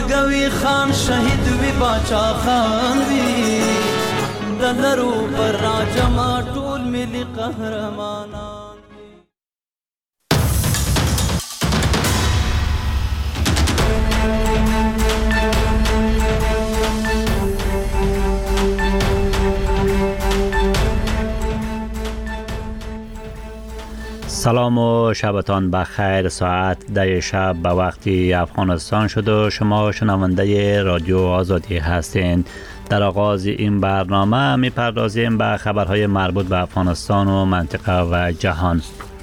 گوی خان شهید وی باچا خان وی دلرو پر راجما ټول ملي قهرمانان. سلام و شبتان بخیر. ساعت 10 شب به وقت افغانستان شد و شما شنونده رادیو آزادی هستین. در آغاز این برنامه میپردازیم به خبرهای مربوط به افغانستان و منطقه و جهان.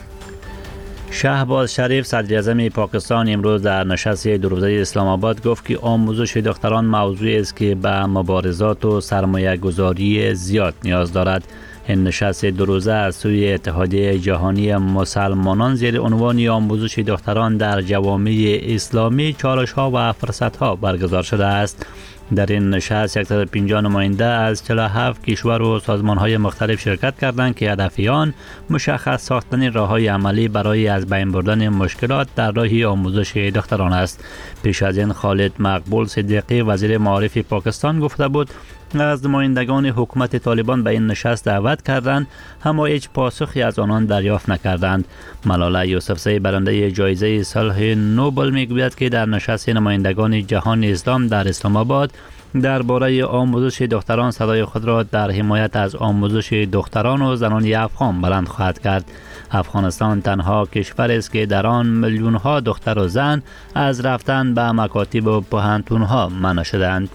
شهباز شریف صدر اعظم پاکستان امروز در نشست دو روزه اسلام آباد گفت که آموزش دختران موضوعی است که به مبارزات و سرمایه گذاری زیاد نیاز دارد. این نشست دو روزه از سوی اتحادیه جهانی مسلمانان زیر عنوان آموزش دختران در جوامع اسلامی چالش‌ها و فرصت‌ها برگزار شده است. در این نشست 150 نماینده از 47 کشور و سازمان‌های مختلف شرکت کردند که هدف آن مشخص ساختن راه‌های عملی برای از بین بردن مشکلات در راه آموزش دختران است. پیش از این خالد مقبول صدیقی وزیر معارف پاکستان گفته بود از نمایندگان حکومت طالبان به این نشست دعوت کردند اما هیچ پاسخی از آنان دریافت نکردند. ملاله یوسفزی برنده جایزه صلح نوبل میگوید که در نشست نمایندگان جهان اسلام در اسلام آباد درباره آموزش دختران صدای خود را در حمایت از آموزش دختران و زنان افغان بلند خواهد کرد. افغانستان تنها کشور است که در آن میلیون‌ها دختر و زن از رفتن به مکاتب و پوهنتون‌ها منع شدند.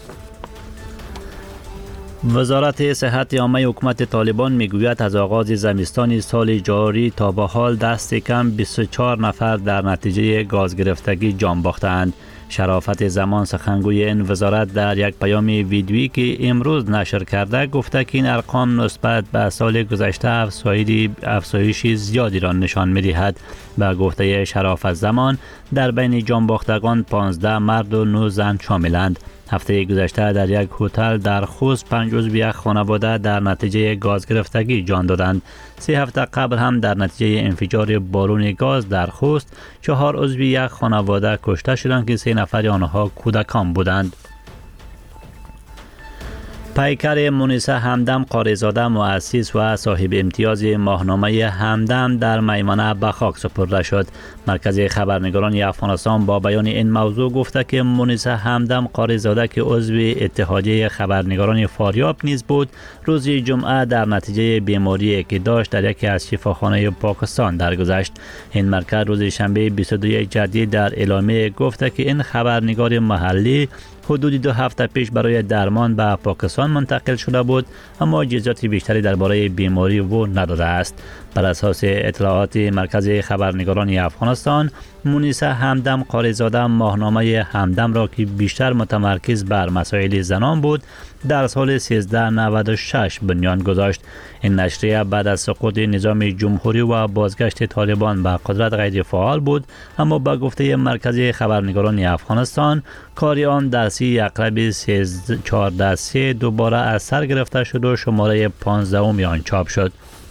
وزارت صحت عامه حکومت طالبان میگوید از آغاز زمستان سال جاری تا به حال دست کم 24 نفر در نتیجه گاز گرفتگی جان باختند. شرافت زمان سخنگوی این وزارت در یک پیام ویدیویی که امروز نشر کرده گفته که این ارقام نسبت به سال گذشته افزایش زیادی را نشان می‌دهد. به گفته شرافت زمان در بین جان باختگان 15 مرد و 9 زن شاملند. هفته گذشته در یک هتل در خوست 5 عضو یک خانواده در نتیجه گاز گرفتگی جان دادند. 3 هفته قبل هم در نتیجه انفجار بارون گاز در خوست 4 عضو یک خانواده کشته شدند که 3 نفر آنها کودکان بودند. پیکر مونیسه همدم قاریزاده مؤسس و صاحب امتیاز ماهنامه همدم در میمنه به خاک سپرده شد. مرکز خبرنگاران افغانستان با بیان این موضوع گفته که مونیسه همدم قاریزاده که عضو اتحادیه خبرنگاران فاریاب نیز بود روز جمعه در نتیجه بیماری که داشت در یکی از شفاخانه پاکستان درگذشت. این مرکز روز شنبه 22 جدید در اعلامیه گفته که این خبرنگار محلی حدود 2 هفته پیش برای درمان به پاکستان منتقل شده بود اما جزئیات بیشتری درباره بیماری او نداده است. بر اساس اطلاعات مرکز خبرنگاران افغانستان مونیسه همدم قاریزاده ماهنامه همدم را که بیشتر متمرکز بر مسائل زنان بود در سال 1396 بنیان گذاشت. این نشریه بعد از سقوط نظام جمهوری و بازگشت طالبان به قدرت غیر فعال بود اما با گفته مرکز خبرنگاران افغانستان کاری آن در 30 اقرب 14 دوباره از سر گرفته شد و شماره 15 آن چاپ شد.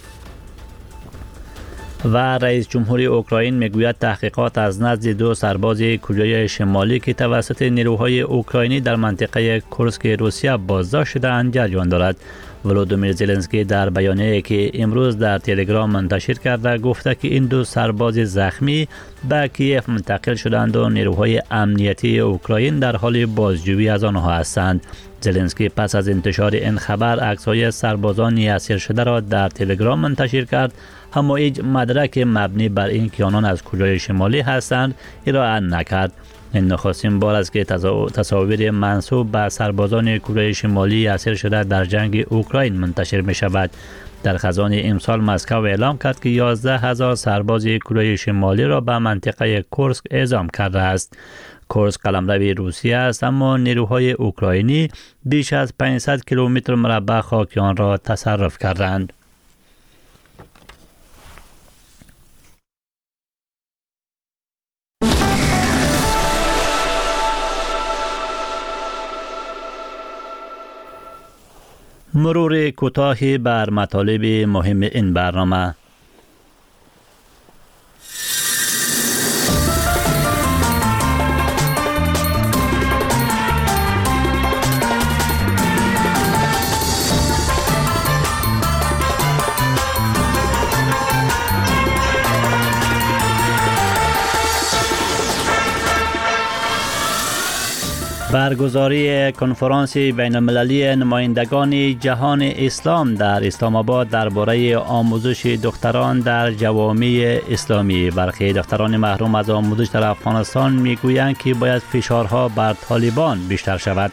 و رئیس جمهور اوکراین میگوید تحقیقات از نزد 2 سرباز کره شمالی که توسط نیروهای اوکراینی در منطقه کورسک روسیه بازداشت شده‌اند جریان دارد. ولودیمیر زلنسکی در بیانیه‌ای که امروز در تلگرام منتشر کرده گفته که این 2 سرباز زخمی به کیف منتقل شدند و نیروهای امنیتی اوکراین در حال بازجویی از آنها هستند. زلنسکی پس از انتشار این خبر عکس‌های سربازان اسیر شده را در تلگرام منتشر کرد اما هیچ مدرک مبنی بر این که آنان از کره شمالی هستند ارائه نکرد. این نخستین بار است که تصاویر منسوب به سربازان کره شمالی اسیر شده در جنگ اوکراین منتشر می شود. در خزان امسال مسکو اعلام کرد که 11,000 سرباز کره شمالی را به منطقه کورسک اعزام کرده است. کورسک قلمرو روسیه است اما نیروهای اوکراینی بیش از 500 کیلومتر مربع خاک آن را تصرف کردند. مرور کوتاهی بر مطالب مهم این برنامه. برگزاری کنفرانس بین المللی نمایندگان جهان اسلام در اسلام آباد درباره آموزش دختران در جوامع اسلامی. برخی دختران محروم از آموزش در افغانستان میگویند که باید فشارها بر طالبان بیشتر شود.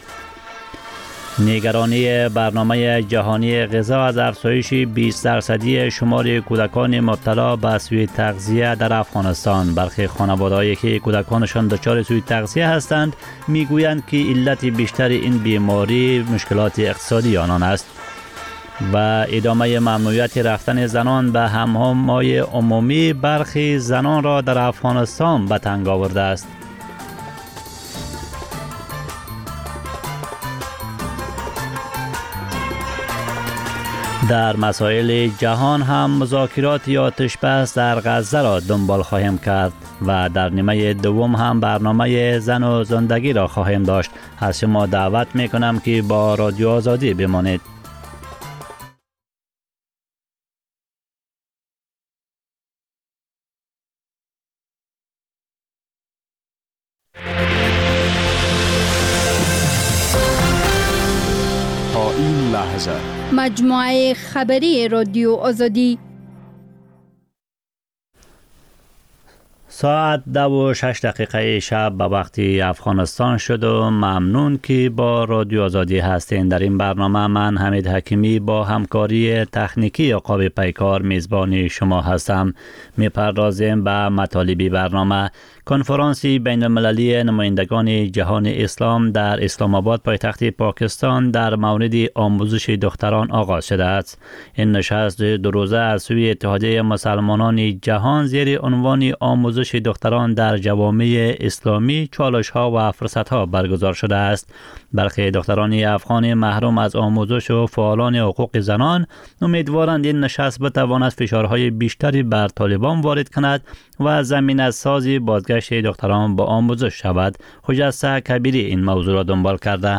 نگرانی برنامه جهانی غذا از افزایش 20% شمار کودکان مبتلا به سوء تغذیه در افغانستان. برخی خانواده‌هایی که کودکانشان دچار سوء تغذیه هستند میگویند که علت بیشتر این بیماری مشکلات اقتصادی آنان است. و ادامه ممنوعیت رفتن زنان به حمام‌های عمومی برخی زنان را در افغانستان به تنگ آورده است. در مسائل جهان هم مذاکرات آتش بس در غزه را دنبال خواهیم کرد و در نیمه دوم هم برنامه زن و زندگی را خواهیم داشت. از شما دعوت می کنم که با رادیو آزادی بمانید. تا این لحظه مجموعه خبری رادیو آزادی. ساعت 2:06 شب به وقت افغانستان شد و ممنون که با رادیو آزادی هستین. در این برنامه من حمید حکیمی با همکاری تکنیکی عقاب پیکار میزبان شما هستم. میپردازیم به مطالب برنامه. کنفرانس بین المللی نمایندگان جهان اسلام در اسلام آباد پایتخت پاکستان در مورد آموزش دختران آغاز شده است. این نشست 2 روزه از سوی اتحادیه مسلمانان جهان زیر عنوان آموزش دختران در جوامع اسلامی، چالش‌ها و فرصت‌ها برگزار شده است. برخی دختران افغان محروم از آموزش و فعالان حقوق زنان امیدوارند این نشست بتواند فشارهای بیشتری بر طالبان وارد کند و زمینه سازی بازگشت دختران با آموزش شود. خجسته کبیری این موضوع را دنبال کرده.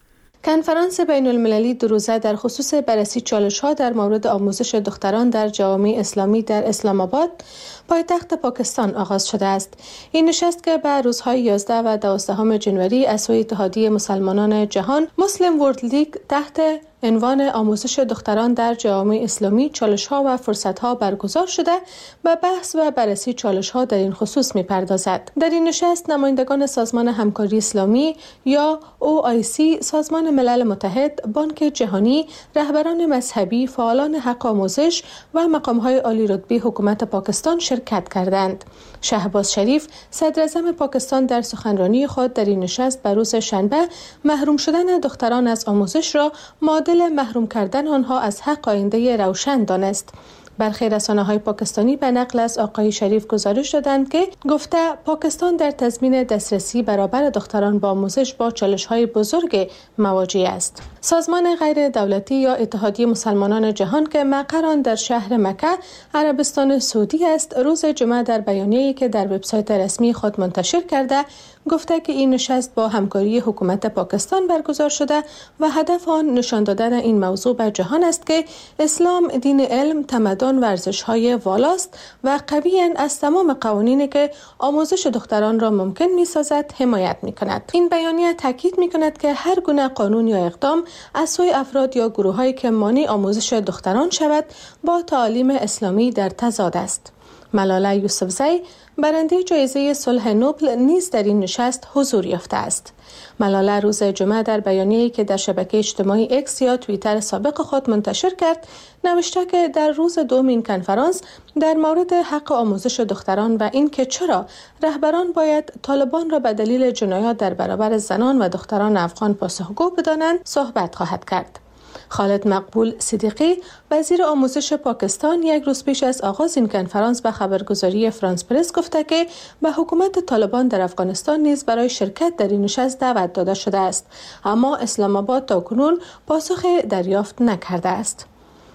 کنفرانس بین المللی 2 روزه در خصوص بررسی چالش‌ها در مورد آموزش دختران در جوامع اسلامی در اسلام آباد پایتخت پاکستان آغاز شده است. این نشست که به روزهای 11 و 12 جنوری از سوی اتحادیه مسلمانان جهان مسلم ورلد لیگ تحت عنوان آموزش دختران در جوامع اسلامی، چالش‌ها و فرصت‌ها برگزار شده و بحث و بررسی چالش‌ها در این خصوص می‌پردازد. در این نشست نمایندگان سازمان همکاری اسلامی یا OIC، سازمان ملل متحد، بانک جهانی، رهبران مذهبی، فعالان حق آموزش و مقام‌های عالی رتبه حکومت پاکستان شرکت کردند. شهباز شریف صدر اعظم پاکستان در سخنرانی خود در این نشست به روز شنبه محروم شدن دختران از آموزش را معادل محروم کردن آنها از حق آینده روشن دانست. برخی رسانه‌های پاکستانی به نقل از آقای شریف گزارش دادند که گفته پاکستان در تضمین دسترسی برابر دختران با آموزش با چالش‌های بزرگ مواجه است. سازمان غیر دولتی یا اتحادیه مسلمانان جهان که مقر آن در شهر مکه، عربستان سعودی است، روز جمعه در بیانیه‌ای که در وبسایت رسمی خود منتشر کرده گفته که این نشست با همکاری حکومت پاکستان برگزار شده و هدف آن نشان دادن این موضوع به جهان است که اسلام دین علم، تمدن و ارزش‌های والاست و قویاً از تمام قوانینی که آموزش دختران را ممکن می‌سازد حمایت می‌کند. این بیانیه تاکید می‌کند که هر گونه قانون یا اقدام از سوی افراد یا گروه‌هایی که مانع آموزش دختران شود با تعالیم اسلامی در تضاد است. ملاله یوسفزی، برنده جایزه صلح نوبل، نیز در این نشست حضور یافته است. ملاله روز جمعه در بیانیه‌ای که در شبکه اجتماعی اکس یا توییتر سابق خود منتشر کرد، نوشته که در روز دوم این کنفرانس در مورد حق آموزش دختران و اینکه چرا رهبران باید طالبان را به دلیل جنایات در برابر زنان و دختران افغان پاسخگو بدانند صحبت خواهد کرد. خالد مقبول صدیقی، وزیر آموزش پاکستان، یک روز پیش از آغاز این کنفرانس به خبرگزاری فرانس پرس گفته که به حکومت طالبان در افغانستان نیز برای شرکت در این نشست دعوت داده شده است، اما اسلام آباد تاکنون پاسخ دریافت نکرده است.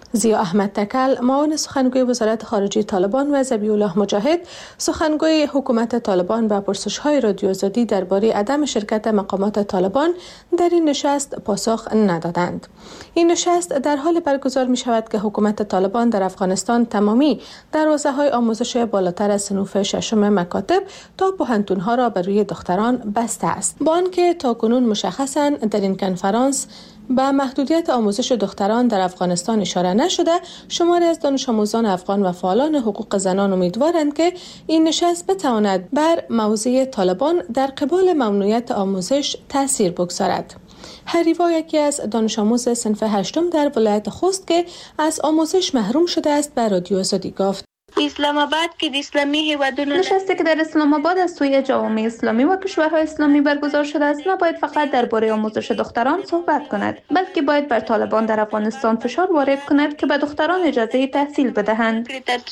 زیا احمد تکل، معاون سخنگوی وزارت خارجه طالبان و ذبیح الله مجاهد، سخنگوی حکومت طالبان به پرسش‌های رادیو آزادی درباره عدم شرکت مقامات طالبان در این نشست پاسخ ندادند. این نشست در حال برگزار می شود که حکومت طالبان در افغانستان تمامی دروازه‌های آموزش بالاتر از صنوف ششم مکاتب تا پوهنتون‌ها را بر روی دختران بسته است. با آنکه تاکنون مشخصاً در این کنفرانس به محدودیت آموزش دختران در افغانستان اشاره نشده، شماری از دانش آموزان افغان و فعالان حقوق زنان امیدوارند که این نشست بتواند بر موضع طالبان در قبال ممنوعیت آموزش تأثیر بگذارد. هریوا، یکی از دانش آموز صنف 8 در ولایت خوست که از آموزش محروم شده است، به رادیو آزادی گفت: اسلام آباد که د اسلامی هیوادونو نشستی که در اسلام آباد از سوی جوامع اسلامی و کشورهای اسلامی برگزار شده است نباید فقط درباره آموزش دختران صحبت کند، بلکه باید بر طالبان در افغانستان فشار وارد کند که به دختران اجازه تحصیل بدهند.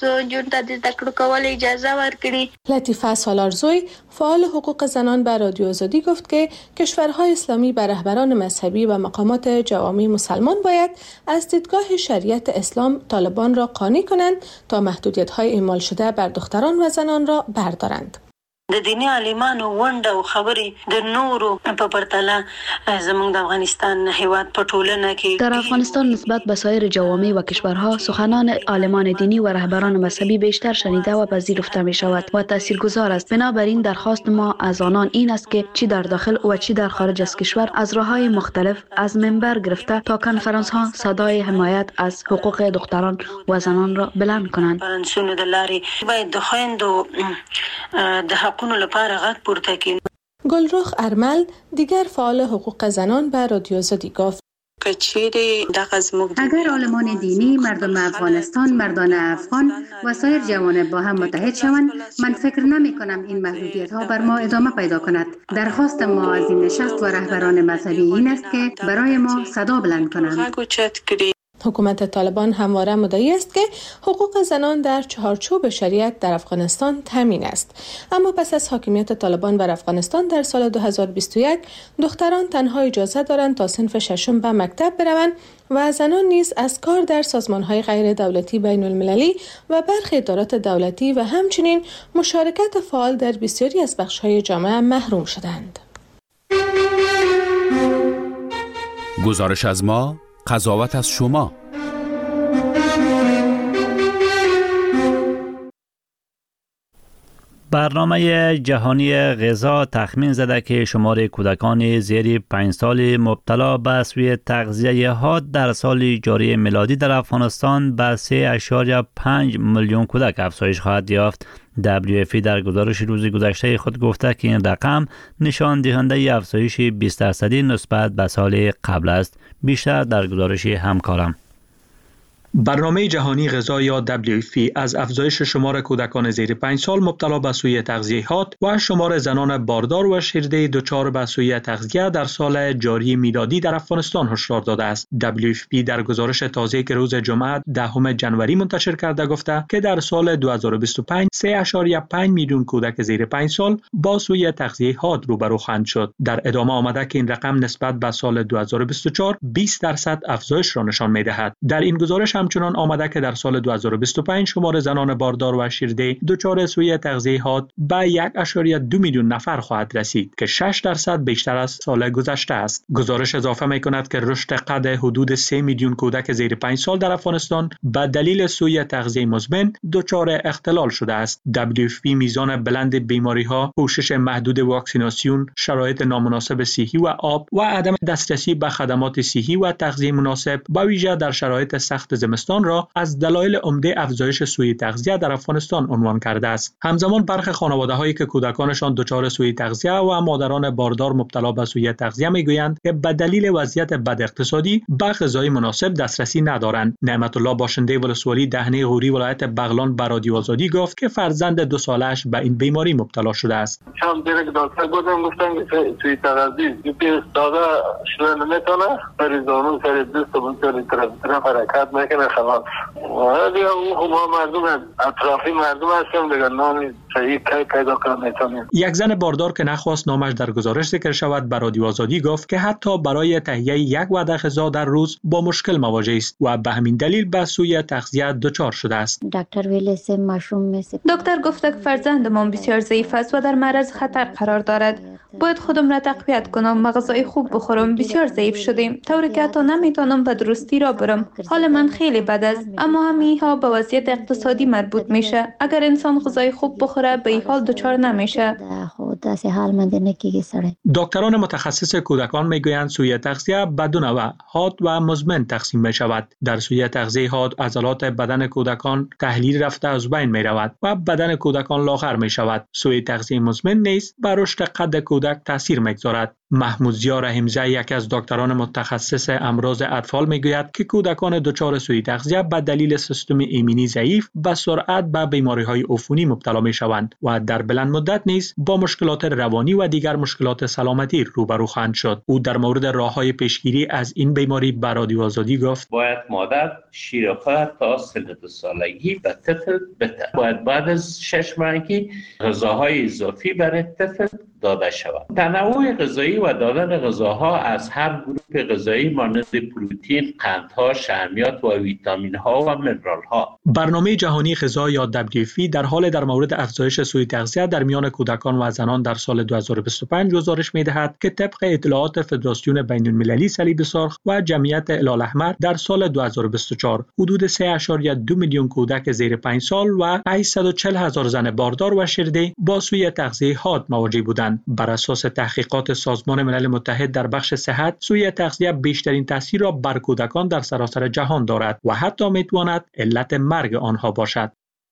لطیفه سالارزوی، فعال حقوق زنان، به رادیو آزادی گفت که کشورهای اسلامی به رهبران مذهبی و مقامات جوامع مسلمان باید از دیدگاه شریعت اسلام طالبان را قانع کنند تا محدودیت‌های اعمال شده بر دختران و زنان را بردارند. د دینی عالمانو ونده او خبرې د نورو په پرتله زموږ د افغانستان هیواد په ټولنه کې در افغانستان نسبت به سایر جوامع و کشورها سخنان عالمان دینی و رهبران مذهبی بیشتر شنیده و پذیرفته می شود و تاثیرگذار است. بنابراین درخواست ما از آنان این است که چی در داخل و چی در خارج از کشور از راههای مختلف از منبر گرفته تا کنفرانس ها صدای حمایت از حقوق دختران و زنان را بلند کنند. فرانسونو د لارې باید د خویندو د گلرخ ارمل، دیگر فعال حقوق زنان، به رادیو آزادی گفت: اگر عالمان دینی، مردم افغانستان، مردان افغان و سایر جوانب با هم متحد شوند، من فکر نمی کنم این محدودیت ها بر ما ادامه پیدا کند. درخواست ما از این نشست و رهبران مذهبی این است که برای ما صدا بلند کنند. حکومت طالبان همواره مدعی است که حقوق زنان در چارچوب شریعت در افغانستان تامین است، اما پس از حاکمیت طالبان بر افغانستان در سال 2021 دختران تنها اجازه دارند تا صنف 6 به مکتب بروند و زنان نیز از کار در سازمان‌های غیر دولتی بین المللی و برخی ادارات دولتی و همچنین مشارکت فعال در بسیاری از بخش‌های جامعه محروم شدند. گزارش از ما، قضاوت از شما. برنامه جهانی غذا تخمین زده که شمار کودکان زیر 5 سال مبتلا به سوی تغذیه حاد در سال جاری میلادی در افغانستان به 3.5 میلیون کودک افزایش خواهد یافت. WFP در گزارش روز گذشته خود گفته که این رقم نشان دهنده افزایش 20% نسبت به سال قبل است. بیشتر در گزارش همکارم. برنامه جهانی غذا یا WFP از افزایش شمار کودکان زیر 5 سال مبتلا به سوی تغذیه حاد و شمار زنان باردار و شیرده دچار به سوی تغذیه در سال جاری میلادی در افغانستان هشدار داده است. WFP در گزارش تازه که روز جمعه 10 جنوری منتشر کرده گفته که در سال 2025 3.5 میلیون کودک زیر 5 سال با سوی تغذیه حاد روبرو خواهند شد. در ادامه آمده که این رقم نسبت به سال 2024 20% افزایش را نشان می‌دهد. در این گزارش همچنان آمده که در سال 2025 شمار زنان باردار و شیرده دچار سوی تغذیه حاد به 1.2 میلیون نفر خواهد رسید که 6% بیشتر از سال گذشته است. گزارش اضافه می‌کند که رشد قد حدود 3 میلیون کودک زیر 5 سال در افغانستان به دلیل سوی تغذیه مزمن دچار اختلال شده است. WFP میزان بلند بیماری‌ها، پوشش محدود واکسیناسیون، شرایط نامناسب صحی و آب و عدم دسترسی به خدمات صحی و تغذیه مناسب با ویژه در شرایط سخت زمستان را از دلایل عمده افزایش سوی تغذیه در افغانستان عنوان کرده است. همزمان برخی خانواده‌هایی که کودکانشان دچار سوی تغذیه و مادران باردار مبتلا به سوی تغذیه میگویند که به دلیل وضعیت بد اقتصادی به غذای مناسب دسترسی ندارند. نعمت الله باشنده ولسوالی دهنه غوری ولایت بغلان به رادیو آزادی گفت که فرزند 2 سالش به این بیماری مبتلا شده است. چند دیگه دکتر گفتن که سوی تغذیه داده شده نمیتونه، پریزانو سر دست و طرف حرکت میکنه میکنه خلاص. و دیگه ما مردم اطرافی مردم هستیم دیگه نام صحیح پیدا کنیم. یک زن باردار که نخواست نامش در گزارش ذکر شود به رادیو آزادی گفت که حتی برای تهیه یک وعده غذا در روز با مشکل مواجه است و به همین دلیل به سوی تغذیه دچار شده است. دکتر گفته که فرزندمان بسیار ضعیف است و در معرض خطر قرار دارد. باید خودم را تقویت کنم و غذای خوب بخورم. بسیار ضعیف شدیم طوری که حتی نمیتونم به درستی را برم. حال من خیلی بد است، اما همینها به وضعیت اقتصادی مربوط میشه. اگر انسان غذای خوب بخوره به این حال دچار نمیشه. دکتران متخصص کودکان میگویند سوی تغذیه به دو نوع حاد و مزمن تقسیم می شود. در سوی تغذیه حاد عضلات بدن کودکان تحلیل رفته از بین می رود و بدن کودکان لاغر می شود. سوی تغذیه مزمن نیز بر رشد قد کودک تاثیر میگذارد. محمود ضیا رحیمزاده یکی از دکتران متخصص امراض اطفال میگوید که کودکان دچار سوی تغذیه به دلیل سیستم ایمنی ضعیف به سرعت به بیماری‌های عفونی مبتلا میشوند و در بلند مدت نیز با مشکلات روانی و دیگر مشکلات سلامتی روبرو خواهند شد. او در مورد راه‌های پیشگیری از این بیماری به رادیو آزادی گفت: باید مادر شیر خود تا سن 2 سالگی به طفل بده. باید بعد از 6 ماهگی غذاهای اضافی برای طفل داده شود. تنوع غذایی و دادن غذاها از هر گروه غذایی مانند پروتئین، قندها، شحمیات و ویتامین‌ها و منرال‌ها. برنامه جهانی غذا یا WFP در حال در مورد افزایش سوی تغذیه در میان کودکان و زنان در سال 2025 گزارش می‌دهد که طبق اطلاعات فدراسیون بین‌المللی صلیب سرخ و جمعیت هلال‌احمر در سال 2024 حدود 3.2 میلیون کودک زیر 5 سال و 840,000 زن باردار و شیرده با سوی تغذیه حاد مواجه بودند. بر اساس تحقیقات سازمان ملل متحد در بخش صحت، سوی تغذیه بیشترین تاثیر را بر کودکان در سراسر جهان دارد و حتی میتواند علت مرگ آنها باشد.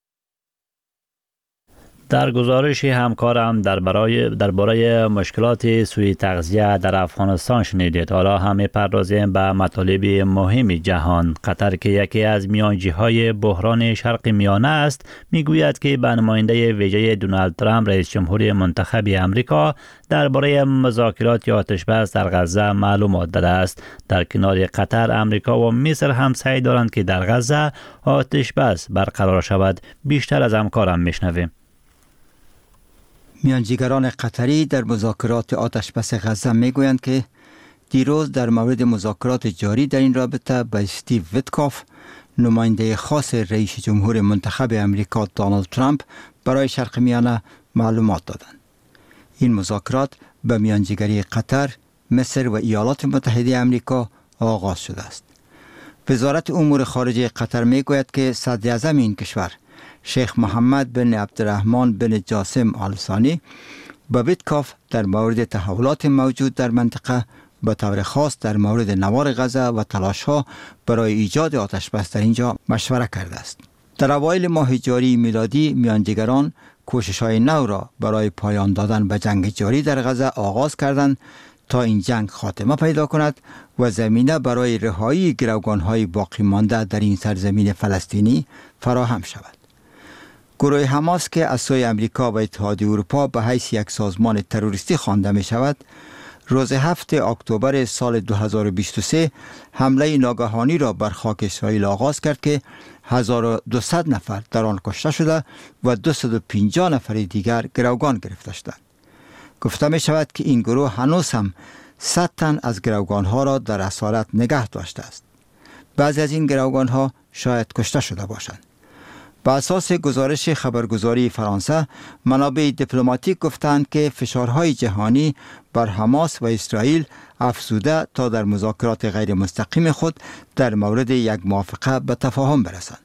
در گزارش همکارم درباره مشکلات سوی تغذیه در افغانستان شنیدید. حالا هم می‌پردازیم به مطالب مهم جهان. قطر که یکی از میانجی‌های بحران شرق میانه است، میگوید که به نماینده ویژه دونالد ترامپ رئیس جمهور منتخب امریکا درباره مذاکرات آتش‌بس در غزه معلومات داده است. در کنار قطر، امریکا و مصر هم سعی دارند که در غزه آتش‌بس برقرار شود. بیشتر از همکارم میشنویم. میانجیگران قطری در مذاکرات آتش‌بس غزه میگویند که دیروز در مورد مذاکرات جاری در این رابطه به استیو ویتکاف، نماینده خاص رئیس جمهور منتخب امریکا دونالد ترامپ برای شرق میانه معلومات دادند. این مذاکرات به میانجیگری قطر، مصر و ایالات متحده امریکا آغاز شده است. وزارت امور خارجه قطر میگوید که صدر اعظم این کشور شیخ محمد بن عبدالرحمن بن جاسم آل ثانی با ویتکاف در مورد تحولات موجود در منطقه، به طور خاص در مورد نوار غزه و تلاش‌ها برای ایجاد آتش‌بس در اینجا مشوره کرده است. در اوایل ماه جاری میلادی میانجیگران کوشش‌های نو را برای پایان دادن به جنگ جاری در غزه آغاز کردند تا این جنگ خاتمه پیدا کند و زمینه برای رهایی گروگان‌های باقی مانده در این سرزمین فلسطینی فراهم شود. گروه حماس که از سوی امریکا و اتحادیه اروپا به حیث یک سازمان تروریستی خوانده می شود، روز 7 اکتبر سال 2023 حمله ناگهانی را بر خاک اسرائیل آغاز کرد که 1200 نفر در آن کشته شده و 250 نفر دیگر گروگان گرفته شدند. گفته می شود که این گروه هنوز هم 100 تن از گروگانها را در اسارت نگه داشته است. بعضی از این گروگانها شاید کشته شده باشند. با اساس گزارش خبرگزاری فرانسه، منابع دیپلماتیک گفتند که فشارهای جهانی بر حماس و اسرائیل افزوده تا در مذاکرات غیر مستقیم خود در مورد یک موافقه به تفاهم برسند.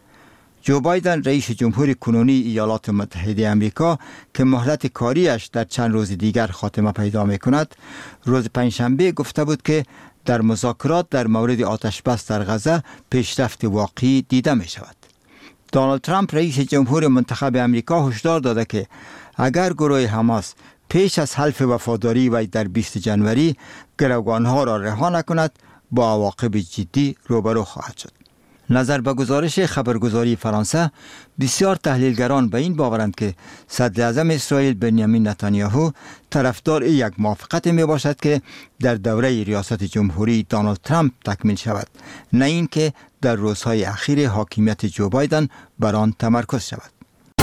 جو بایدن رئیس جمهور کنونی ایالات متحده امریکا که مهلت کاریش در چند روز دیگر خاتمه پیدا می‌کند، روز پنجشنبه گفته بود که در مذاکرات در مورد آتش‌بس در غزه پیشرفت واقعی دیده می‌شود. دونالد ترامپ رئیس جمهور منتخب امریکا هشدار داده که اگر گروه حماس پیش از حلف وفاداری و در 20 جنوری گروگانها را رها نکند، با عواقب جدی روبرو خواهد شد. نظر به گزارش خبرگزاری فرانسه، بسیار تحلیلگران به این باورند که صدر اعظم اسرائیل بنیامین نتانیاهو طرفدار یک موافقت می باشد که در دوره ریاست جمهوری دونالد ترامپ تکمیل شود، نه اینکه در روزهای اخیر حاکمیت جو بایدن بر آن تمرکز شود.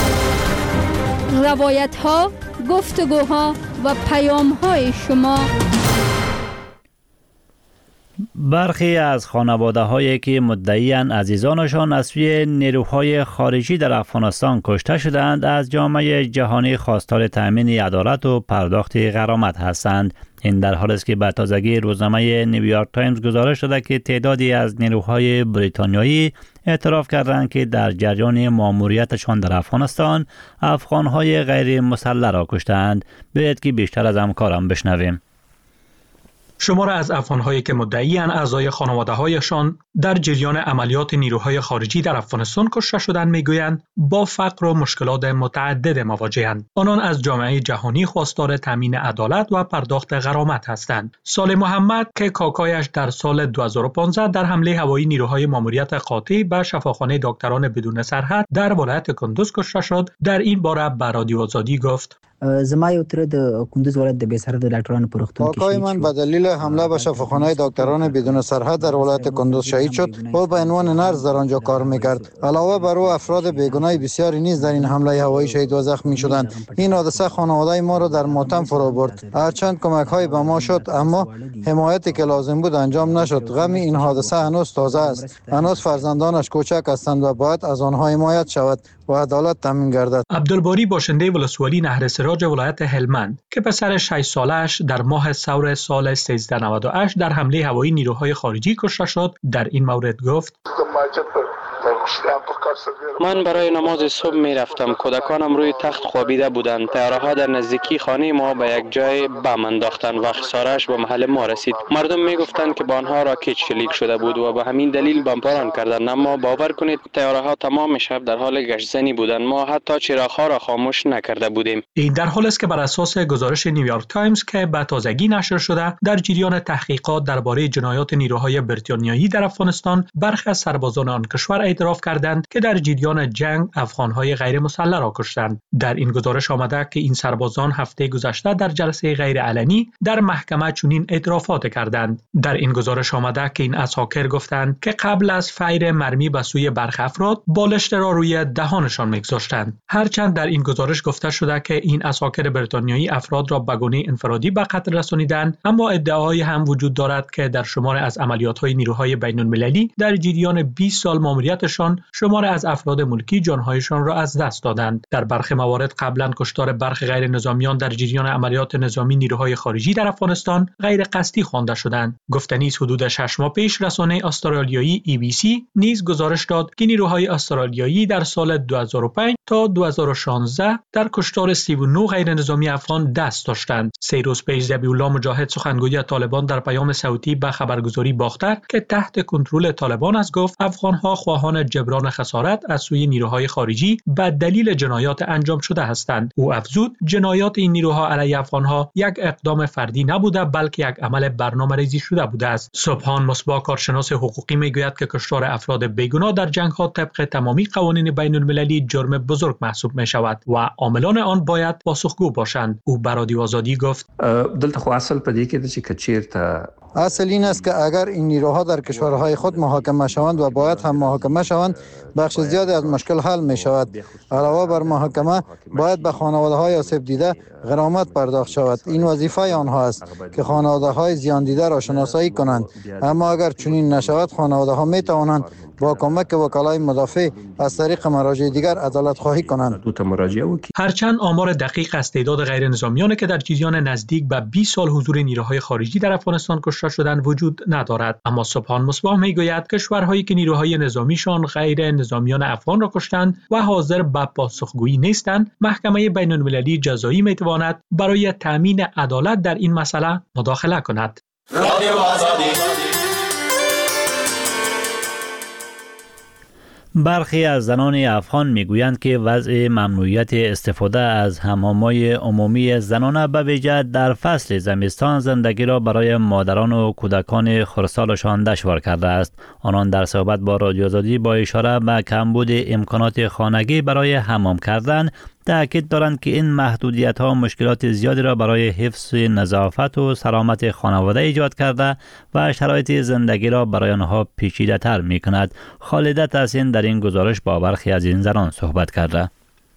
روایت ها، گفتگوها و پیام های شما. برخی از خانواده هایی که مدعیان عزیزانشان از سوی نیروهای خارجی در افغانستان کشته شدند از جامعه جهانی خواستار تامین عدالت و پرداخت غرامت هستند. این در حالی است که به تازگی روزنامه نیویورک تایمز گزارش داده که تعدادی از نیروهای بریتانیایی اعتراف کردند که در جریان مأموریتشان در افغانستان افغانهای غیر مسلح را کشتند. بیایید که بیشتر از همکارم بشنویم. شمار از افغان‌هایی که مدعی‌اند اعضای خانواده‌هایشان در جریان عملیات نیروهای خارجی در افغانستان کشته شدند می‌گویند با فقر و مشکلات متعدد مواجه‌اند. آنان از جامعه جهانی خواستار تامین عدالت و پرداخت غرامت هستند. صالح محمد که کاکایش در سال 2015 در حمله هوایی نیروهای ماموریت قاطع به شفاخانه دکتران بدون سرحد در ولایت کندوز کشته شد، در این باره به رادیو آزادی گفت: زما یو تر د کندوز ولایت د بی‌سرحد ډاکټرانو په روغتون کې کاکای من به دلیل حمله به شفاخانه دکتران بدون سرحد در ولایت کندوز شهید شد. او به عنوان نرس در آنجا کار میکرد. علاوه بر او افراد بیگناه بسیاری نیز در این حمله هوایی شهید و زخمی شدند. این حادثه خانواده ما را در ماتم فرو برد. هرچند کمک های به ما شد اما حمایتی که لازم بود انجام نشد. غم این حادثه هنوز تازه است. هنوز فرزندانش کوچک هستند و باید از آنها حمایت شود و عدالت تامین گردد. عبدالباری باشنده ولسوالی نهر سراج ولایت هلمند که پسر 6 سالش در ماه ثور سال 1398 در حمله هوایی نیروهای خارجی کشته شد، در این مورد گفت: من برای نماز صبح می رفتم. کودکانم روی تخت خوابیده بودند. طیاره‌ها در نزدیکی خانه ما به یک جای بم انداختند و خساره‌اش به محل ما رسید. مردم می گفتند که به آنها راکت شلیک شده بود و به همین دلیل بمباران کردند، اما باور کنید طیاره‌ها تمام شب در حال گشت‌زنی بودند. ما حتی چراغ‌ها را خاموش نکرده بودیم. این در حالی است که بر اساس گزارش نیویورک تایمز که به تازگی نشر شده، در جریان تحقیقات درباره جنایات نیروهای بریتانیایی در افغانستان برخی از سربازان آن کشور اعتراف کردند که در جریان جنگ افغانهای غیر مسلح را کشتند. در این گزارش آمده که این سربازان هفته گذشته در جلسه غیر علنی در محکمه چنین اعترافات کردند. در این گزارش آمده که این اساکر گفتند که قبل از فیر مرمی به سوی برخی افراد بالشت را روی دهانشان می‌گذاشتند. هرچند در این گزارش گفته شده که این اساکر بریتانیایی افراد را به گونه انفرادی به قتل رسانیدند، اما ادعاهایی هم وجود دارد که در شمار از عملیات‌های نیروهای بین‌المللی در جریان 20 سال ماموریتشان شمار از افراد ملکی جانهایشان را از دست دادند. در برخی موارد قبلا کشتار برخی غیر نظامیان در جریان عملیات نظامی نیروهای خارجی در افغانستان غیر قصدی خوانده شدند. گفتنی است حدود 6 ماه پیش رسانه استرالیایی ABC نیز گزارش داد که نیروهای استرالیایی در سال 2005 تا 2016 در کشتار 39 غیر نظامی افغان دست داشتند. 3 روز پیش ذبیح‌الله مجاهد سخنگوی طالبان در پیام صوتی به خبرگزاری باختر که تحت کنترل طالبان است گفت افغان‌ها خواهان جبران خسارت از سوی نیروهای خارجی به دلیل جنایات انجام شده هستند. او افزود جنایات این نیروها علیه افغان‌ها یک اقدام فردی نبوده بلکه یک عمل برنامه‌ریزی شده بوده است. سبحان مصباح کارشناس حقوقی میگوید که کشتار افراد بیگناه در جنگ‌ها طبق تمامی قوانین بین‌المللی جرم بزرگ محسوب می‌شود و عاملان آن باید پاسخگو باشند. او به رادیو آزادی گفت: دلته خو اصل پدې کې چې کچیرته اصل این است که اگر این نیروها در کشورهای خود محاکمه شوند و باید هم محاکمه شوند، بخش زیادی از مشکل حل می شود. علاوه بر محاکمه باید به خانواده‌های آسیب دیده غرامت پرداخت شود. این وظیفه آنها است که خانواده‌های زیان دیده را شناسایی کنند. اما اگر چنین نشود خانواده‌ها می توانند با کمک وکلای مدافع از طریق مراجع دیگر عدالت خواهی کنند. هرچند آمار دقیق از تعداد غیر نظامیانی که در جریان نزدیک به 20 سال حضور نیروهای خارجی در افغانستان کشته شدند وجود ندارد، اما سبحان مصباح میگوید کشورهایی که نیروهای نظامیشان غیر نظامیان افغان را کشتند و حاضر به پاسخگویی نیستند، محکمه بین‌المللی جزایی میتواند برای تامین عدالت در این مسئله مداخله کند. برخی از زنان افغان میگویند که وضع ممنوعیت استفاده از حمام‌های عمومی زنانه به ویژه در فصل زمستان زندگی را برای مادران و کودکان خردسالشان دشوار کرده است. آنان در صحبت با رادیو آزادی با اشاره به کمبود امکانات خانگی برای حمام کردن تأکید دارند که این محدودیت‌ها مشکلات زیادی را برای حفظ نظافت و سلامت خانواده ایجاد کرده و شرایط زندگی را برای آنها پیچیده‌تر می‌کند. خالده تحسین در این گزارش با برخی از این زنان صحبت کرده.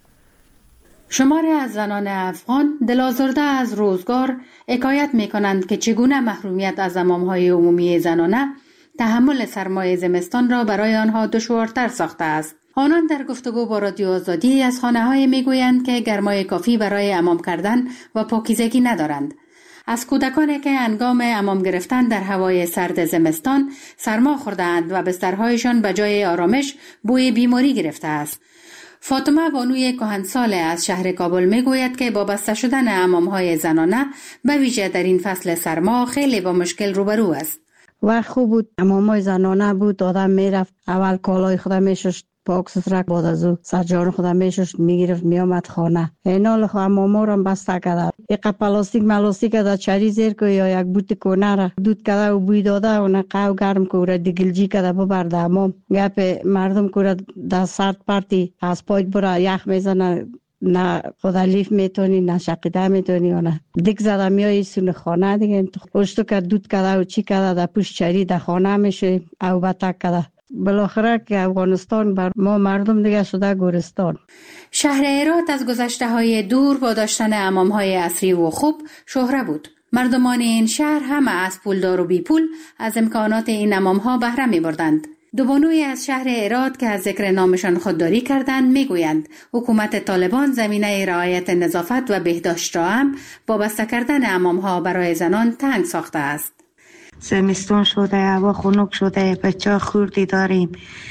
شماری از زنان افغان دل‌آزرده از روزگار حکایت می‌کنند که چگونه محرومیت از حمام‌های عمومی زنانه تحمل سرمای زمستان را برای آنها دشوارتر ساخته است. آنان در گفتگو با رادیو آزادی از خانه‌های میگویند که گرمای کافی برای حمام کردن و پاکیزگی ندارند. از کودکانی که هنگام حمام گرفتن در هوای سرد زمستان سرما خورده‌اند و بسترهایشان به جای آرامش بوی بیماری گرفته است. فاطمه بانوی کهنساله از شهر کابل میگوید که با بسته شدن حمام‌های زنانه به ویژه در این فصل سرما خیلی با مشکل روبرو است. وقت خوب بود، حمام‌های زنانه بود، آدم میرفت اول کالای خود میشست پاک سترک، بعد از او سرجان خودم میشست میگرفت میامد خانه. اینال حماما رو بسته کرده، یک پلاستیک در چری زیر که یا یک بوت کنه را دود کرده و بوی داده و نقاو گرم که را دیگلجی کرده ببرده حمام. گپ مردم که در سرد پرتی از پای برا یخ میزنه، نه خود لیف میتونی نه شقیده میتونی و نه دیگ زده میایی سون خانه دیگه پشتو که دود کرده و چی کرده در پشت چری در خانه میشه او بتک کرده. بالاخره که افغانستان بر ما مردم دیگه شده گورستان. شهر هرات از گذشته های دور با داشتن حمام‌های عصری و خوب شهره بود. مردمان این شهر همه از پولدار و بی پول از امکانات این حمام‌ها بهره می‌بردند. دو بانوی از شهر هرات که از ذکر نامشان خودداری کردند میگویند حکومت طالبان زمینه رعایت نظافت و بهداشت را هم با بسته کردن حمام‌ها برای زنان تنگ ساخته است. زمستان شده، هوا خنک شده، بچه خوردی داریم،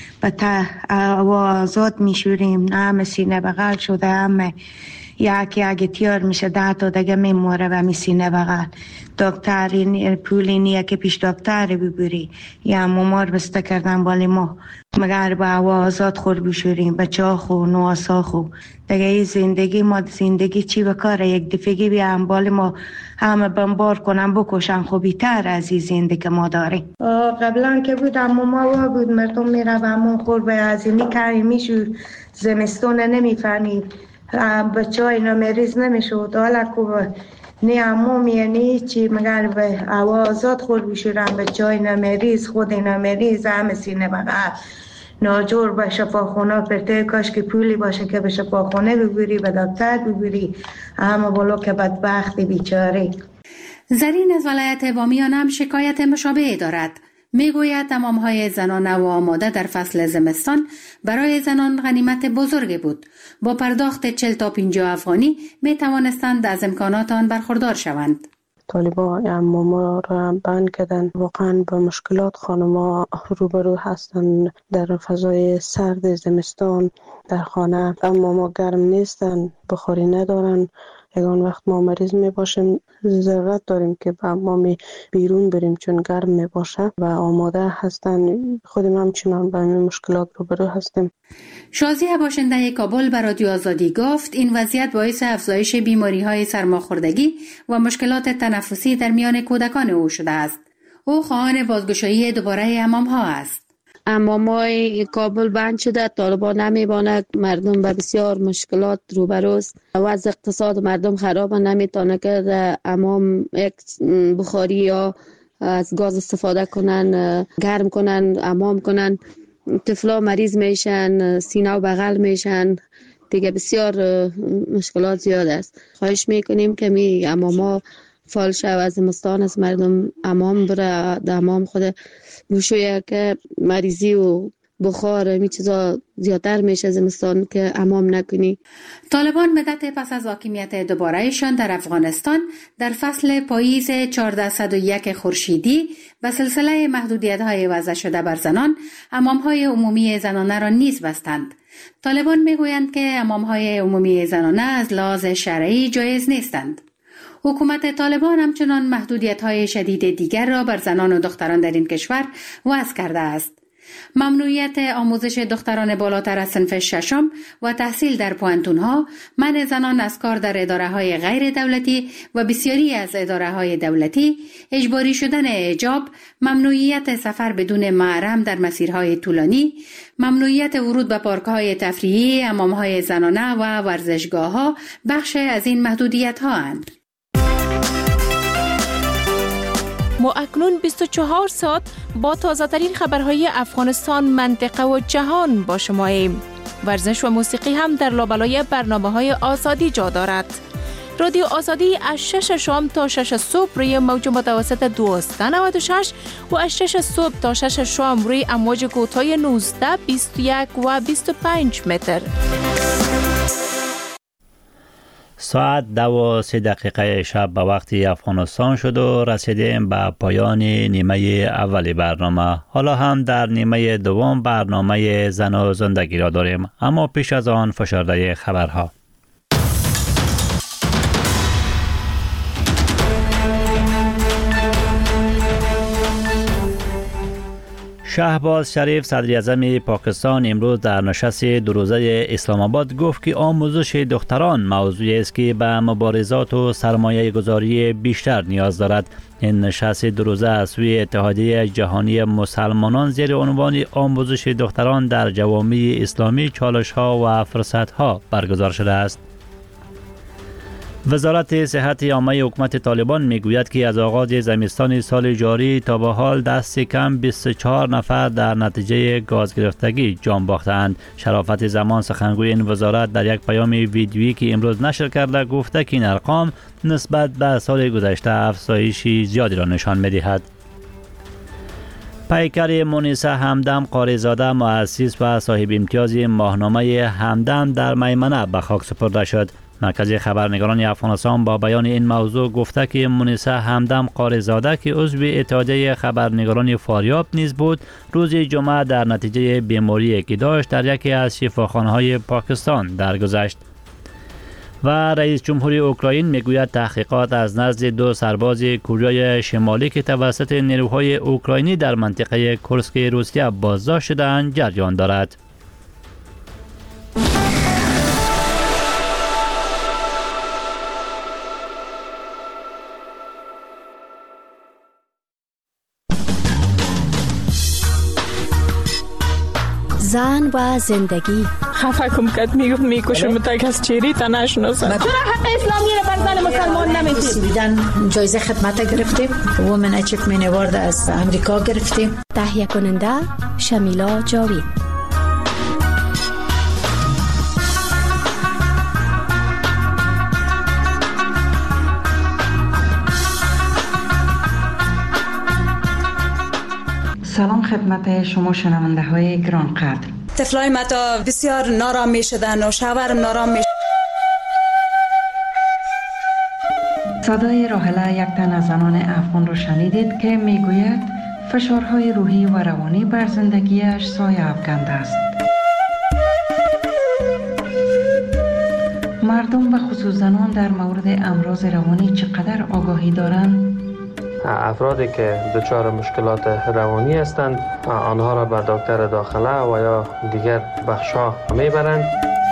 هوا آزاد میشوریم، نه همه سینه بغل شده، همه یکی تیار میشه 10 تا دیگه میموره و می سینه بغل. دکتری پولی نیه که پیش دکتری ببری یا ممار بسته کردن بالی ما مگر با هوا آزاد خور بشوریم بچه خو نواسا خو دیگه این زندگی ما زندگی چی بکاره یک دفعه بیام بالی ما همه بمبار کنن بکشن خوبی تر از این زندگی ما داریم. قبلا که بود ما بود مردم میره و همون خور به ازینی کاری میشو زمستون نمیفهمید بچه های نمیریز نمیشود حالا که نه عمومی نه چی مگر به هوا آزاد خود بشورن بچه های نمیریز خود نمیریز همه سینه بغل ناجور به شفاخونه پرته کاش که پولی باشه که به شفاخونه ببری به دکتر ببری همه بلو که بدبختی بیچاره. زرین از ولایت بامیان هم شکایت مشابه دارد. میگوید حمام‌های زنانه و آماده در فصل زمستان برای زنان غنیمت بزرگی بود. با پرداخت 40 تا 50 افغانی می توانستند از امکانات آن برخوردار شوند. طالبان حماما را بند کردن. واقعا با مشکلات خانم‌ها روبرو هستند در فضای سرد زمستان در خانه. حماما گرم نیستن، بخاری ندارن. یگان وقت ما مریض می باشیم ضرورت داریم که به حمام بیرون بریم چون گرم می باشه و آماده هستن. خودم همچنان با این مشکلات روبرو هستیم. شازیه باشنده کابل به رادیو آزادی گفت این وضعیت باعث افزایش بیماری‌های سرماخوردگی و مشکلات تنفسی در میان کودکان او شده است. او خواهان بازگشایی دوباره حمام‌ها است. حمام‌های کابل بند شده، طالبان نمی‌باند، مردم به بسیار مشکلات روبروست. وضع اقتصاد مردم خراب، نمیتونه که در حمام یک بخاری یا از گاز استفاده کنن، گرم کنن، حمام کنن. طفلا مریض میشن، سینه و بغل میشن، دیگه بسیار مشکلات زیاد است. خواهش میکنیم که می حماما فعال شود، از زمستان از مردم حمام بره، در حمام خود بشویه که مریضی و بخار می چیزا زیادتر میشه زمستان که حمام نکنی. طالبان مدت پس از حاکمیت دوبارهشان در افغانستان در فصل پاییز 1401 خورشیدی و سلسله محدودیت‌های وضع شده بر زنان حمام‌های عمومی زنانه را نیز بستند. طالبان میگویند که حمام‌های عمومی زنانه از لحاظ شرعی جایز نیستند. حکومت طالبان همچنان محدودیت‌های شدید دیگر را بر زنان و دختران در این کشور وضع کرده است. ممنوعیت آموزش دختران بالاتر از صنف ششم و تحصیل در پوانتون‌ها، منع زنان از کار در اداره‌های غیر دولتی و بسیاری از اداره‌های دولتی، اجباری شدن حجاب، ممنوعیت سفر بدون محرم در مسیرهای طولانی، ممنوعیت ورود به پارک‌های تفریحی، حمام‌های زنانه و ورزشگاه‌ها بخش از این محدودیت‌ها اند. ما اکنون 24 ساعت با تازه‌ترین خبرهای افغانستان، منطقه و جهان با شماییم. ورزش و موسیقی هم در لابلای برنامه‌های آزادی جا دارد. رادیو آزادی از 6 شام تا 6 صبح روی موج متوسط 1296 و از 6 صبح تا 6 شام روی امواج کوتاه 19، 21 و 25 متر. ساعت 2:03 شب به وقت افغانستان شد و رسیدیم به پایان نیمه اولی برنامه. حالا هم در نیمه دوم برنامه زن و زندگی را داریم، اما پیش از آن فشرده خبرها. شهباز شریف صدر اعظم پاکستان امروز در نشست دو روزه اسلام آباد گفت که آموزش دختران موضوعی است که به مبارزات و سرمایه گذاری بیشتر نیاز دارد. این نشست دو روزه از سوی اتحادیه جهانی مسلمانان زیر عنوان آموزش دختران در جوامع اسلامی، چالش‌ها و فرصت‌ها برگزار شده است. وزارت صحت عامه حکومت طالبان میگوید که از آغاز زمستان سال جاری تا به حال دست کم 24 نفر در نتیجه گاز گرفتگی جان باختند. شرافت زمان سخنگوی این وزارت در یک پیام ویدیویی که امروز نشر کرده گفته که این ارقام نسبت به سال گذشته افزایش زیادی را نشان می‌دهد. پیکر مونیسه همدم قاریزاده مؤسس و صاحب امتیاز ماهنامه همدم در میمنه به خاک سپرده شد. مرکز خبرنگاران افغانستان با بیان این موضوع گفته که مونیسه همدم قاریزاده که عضو اتحادیه خبرنگاران فاریاب نیز بود، روز جمعه در نتیجه بیماری که داشت در یکی از شفاخانه‌های پاکستان درگذشت. و رئیس جمهوری اوکراین میگوید تحقیقات از نزد 2 سرباز کوریای شمالی که توسط نیروهای اوکراینی در منطقه کورسک روسیه بازداشت شدند جریان دارد. زن و زندگی. خفه کم کد میکشم تا کس چیری تا نشناسم. چرا حق اسلامی رو بر زن مسلمان نمیدید؟ سویدن جایزه خدمت گرفتیم. وومن اچیومنت اوارد از امریکا گرفتیم. تهیه کننده شمیلا جاوید. سلام خدمت شما شنونده های گران قدر. طفلای متا بسیار نارام می شدن و شوهرم نارام می صدای راحله یک تن از زنان افغان رو شنیدید که میگوید فشارهای روحی و روانی بر زندگیش سایه افکنده است. مردم و خصوص زنان در مورد امراض روانی چقدر آگاهی دارند؟ افرادی که دچار مشکلات روانی هستند آنها را به دکتر داخله و یا دیگر بخش‌ها میبرند.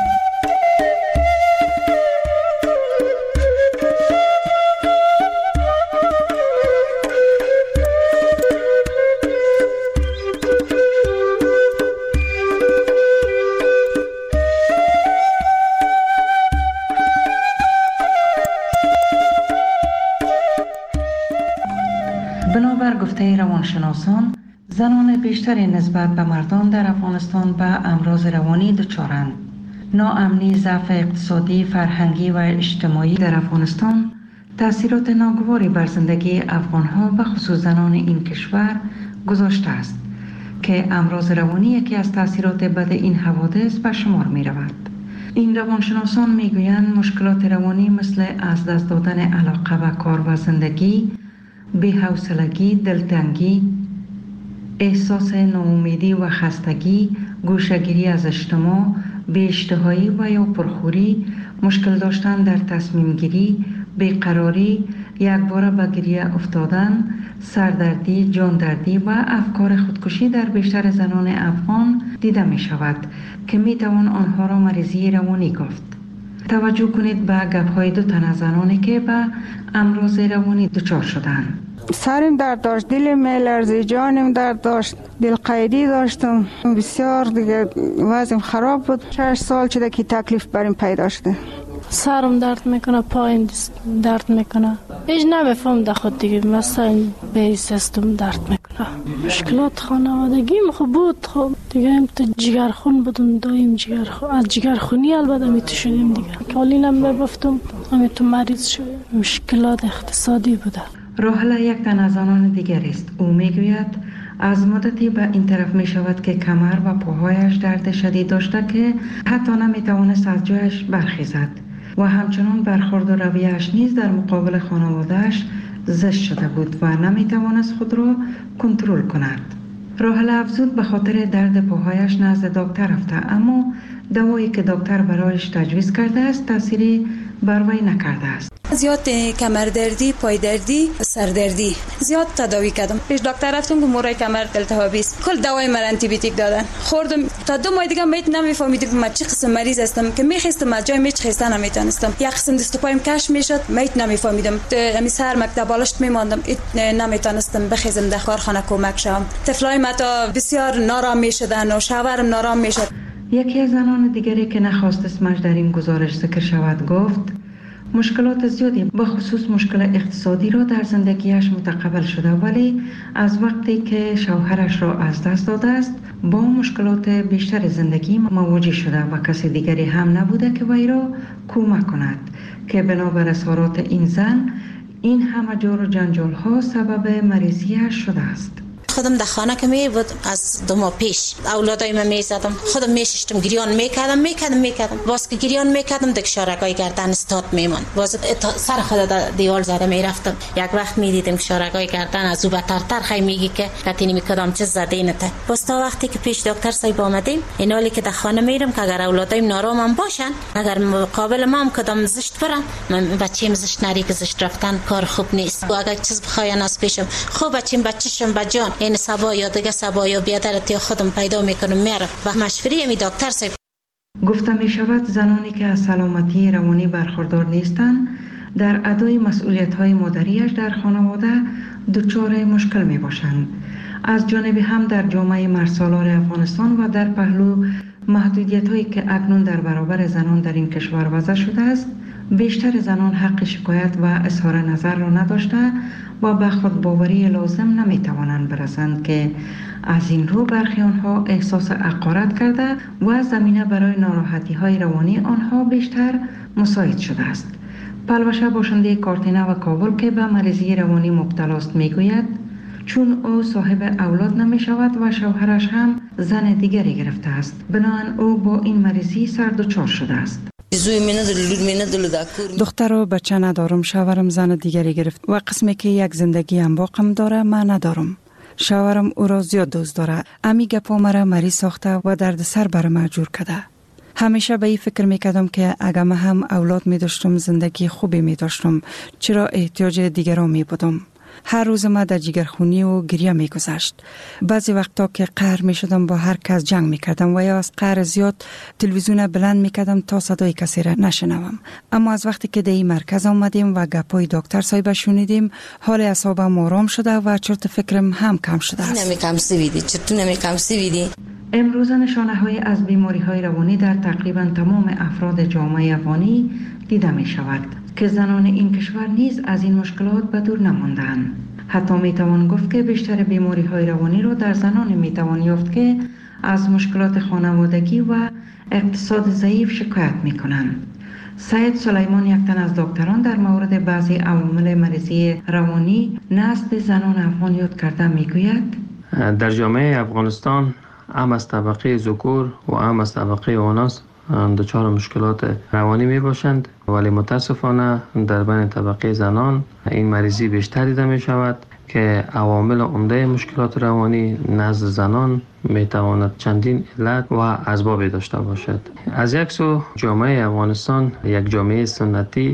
بنابر گفته روانشناسان، زنان بیشتری نسبت به مردان در افغانستان به امراض روانی دچارند. ناامنی، ضعف اقتصادی، فرهنگی و اجتماعی در افغانستان تأثیرات ناگواری بر زندگی افغانها و خصوص زنان این کشور گذاشته است که امراض روانی یکی از تأثیرات بد این حوادث به شمار می رود. این روانشناسان می گویند مشکلات روانی مثل از دست دادن علاقه به کار و زندگی، بی‌حوصلگی، دلتنگی، احساس ناامیدی و خستگی، گوشه‌گیری از اجتماع، بی‌اشتهایی و یا پرخوری، مشکل داشتن در تصمیم گیری، بیقراری، یک بار به گریه افتادن، سردردی، جاندردی و افکار خودکشی در بیشتر زنان افغان دیده می شود که می توان آنها را مریضی روانی گفت. توجه کنید به گپ‌های دو تن از زنانی که به امراض روانی دچار شدند. سرم درد داشت، دلم میلرزید، جانم درد داشت، دل قیدی داشتم، بسیار دیگه وضعم خراب بود. 6 سال شده که تکلیف بریم پیدا شده. سرم درد میکنه، پایم درد میکنه، هیچ نمیفهم در خود دیگه، مثلا به سیستم درد میکنه. مشکلات خانوادگیم خوب بود، خب دیگه هم تو جگرخون بودم، دایم جگرخون، از جگرخونی البته میتو شدیم دیگه، کالینم ببفتم همه تو مریض شدیم. مشکلات اقتصادی بوده. راحله یک تن از زنان دیگر است. او میگوید از مدتی به این طرف می شود که کمر و پاهایش درد شدید داشته که حتی نمی توانست از جایش برخیزد و همچنان برخورد و رویه‌اش نیز در مقابل خانواده‌اش زشت شده بود و نمی توانست خود را کنترل کند. راحله افزود به خاطر درد پاهایش نزد دکتر رفته، اما دوایی که دکتر برایش تجویز کرده است تأثیری بر وی نکرده است. زیاد کمردردی، پای دردی، سردردی زیاد تداوی کردم. پیش دکتر رفتم که مورای کمر التهابی است. کل دوای من آنتی بیوتیک دادن. خوردم تا 2 ماه دیگه میت نمیفهمیدم من چه قسم مریض هستم که میخواستم از جای میچ خسته نمیتونستم. یک قسم دست و پایم کش میشد، میت نمیفهمیدم. همین سر مکتب بالشت میماندم، نمیتونستم بخیزم در کارخانه کمک شوم. طفلای ما تا بسیار نارام میشدن و شوهرم نارام میشد. یکی از زنان دیگری که نخواست اسمش در این گزارش ذکر شود گفت مشکلات زیادی به خصوص مشکل اقتصادی را در زندگیش متقبل شده، ولی از وقتی که شوهرش را از دست داده است با مشکلات بیشتر زندگی مواجه شده و کسی دیگری هم نبوده که وی را کمک کند که بنابر اظهارات این زن این همه جور و جنجال ها سبب مریضیش شده است. خودم در خانه که می بود از 2 ماه پیش اولادای من می زدم، خودم می ششتم، گریان میکردم باز که گریان میکردم دیگه شارگای گردن استاد میمون، باز سر خود در دیوار زده میرفتم. یک وقت می دیدم شارگای گردن از او بترتر خیلی میگی که کتی نمیکردم چه زده نته. باز تا وقتی که پیش دکتر صاحب آمدیم اینالی که در خانه میرم که اگر اولادایم نارامم باشن، اگر مقابل ما کدام زشت برن، من بچه‌م زشت نری که زشت رفتن کار خوب نیست. و اگر چیز بخواین از پیشم خوب بچه‌شم بجان این سبا یا دیگه سبا یا بیادرت یا خودم پیدا میکنم میرم و مشوری می دکتر صاحب. گفته می شود زنانی که از سلامتی روانی برخوردار نیستند در ادای مسئولیت های مادریش در خانواده دچار مشکل می باشند. از جانب هم در جامعه مرسالار افغانستان و در پهلو محدودیت هایی که اکنون در برابر زنان در این کشور وضع شده است، بیشتر زنان حق شکایت و اظهار نظر را نداشته و به خود باوری لازم نمی توانند برسند که از این رو برخی آنها احساس حقارت کرده و زمینه برای ناراحتی های روانی آنها بیشتر مساعد شده است. پلوشه باشنده کارتینه و کابل که به مریضی روانی مبتلاست می گوید چون او صاحب اولاد نمی شود و شوهرش هم زن دیگری گرفته است، بنابراین او با این مریضی سردچار شده است. دختر و بچه ندارم، شوهرم زن دیگری گرفت و قسمی که یک زندگی هم باقم داره من ندارم. شوهرم او را زیاد دوست داره، امی گپا مرا مریض ساخته و درد سر بر من جور کرده. همیشه به این فکر میکردم که اگر من هم اولاد می داشتم زندگی خوبی می داشتم، چرا احتیاج دیگران می بودم. هر روز ما در جگرخونی و گریه می گذشت. بعضی وقتا که قهر می شدم با هر کس جنگ می کردم و یا از قهر زیاد تلویزیون بلند می کردم تا صدای کسی را نشنوم. اما از وقتی که در این مرکز آمدیم و گپای دکتر صاحب شنیدیم، حال اعصابم آرام شده و چرت فکرم هم کم شده است. امروز نشانه های از بیماری های روانی در تقریبا تمام افراد جامعه افغانی دیده می شود که زنان این کشور نیز از این مشکلات به دور نماندند. حتی می توان گفت که بیشتر بیماری های روانی را در زنان می توان یافت که از مشکلات خانوادگی و اقتصاد ضعیف شکایت می کنند. سید سلیمان یک تن از دکتران در مورد بعضی عوامل مریضی روانی نزد زنان افغان یاد کرده می گوید در جامعه افغانستان هم از طبقه ذکور و هم از طبقه آناس دچار مشکلات روانی می باشند، ولی متاسفانه در بین طبقه زنان این مریضی بیشتر دیده می شود که عوامل عمده مشکلات روانی نزد زنان می تواند چندین علت و اسباب داشته باشد. از یک سو جامعه افغانستان یک جامعه سنتی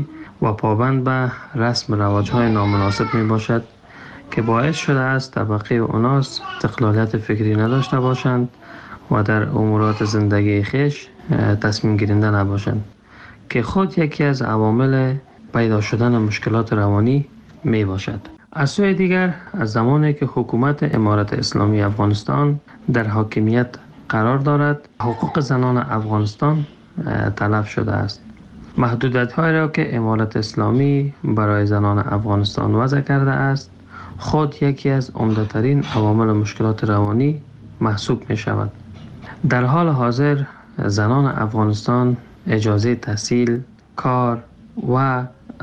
و پابند به رسم رواج‌های نامناسب می باشد که باعث شده است طبقه اوناس استقلالیت فکری نداشته باشند و در امورات زندگی خیش تصمیم گیرنده نباشند که خود یکی از عوامل پیدا شدن مشکلات روانی می باشد. از سوی دیگر از زمانی که حکومت امارت اسلامی افغانستان در حاکمیت قرار دارد، حقوق زنان افغانستان تلف شده است. محدودیت‌هایی را که امارت اسلامی برای زنان افغانستان وضع کرده است خود یکی از عمده‌ترین عوامل مشکلات روانی محسوب می شود. در حال حاضر زنان افغانستان اجازه تحصیل، کار و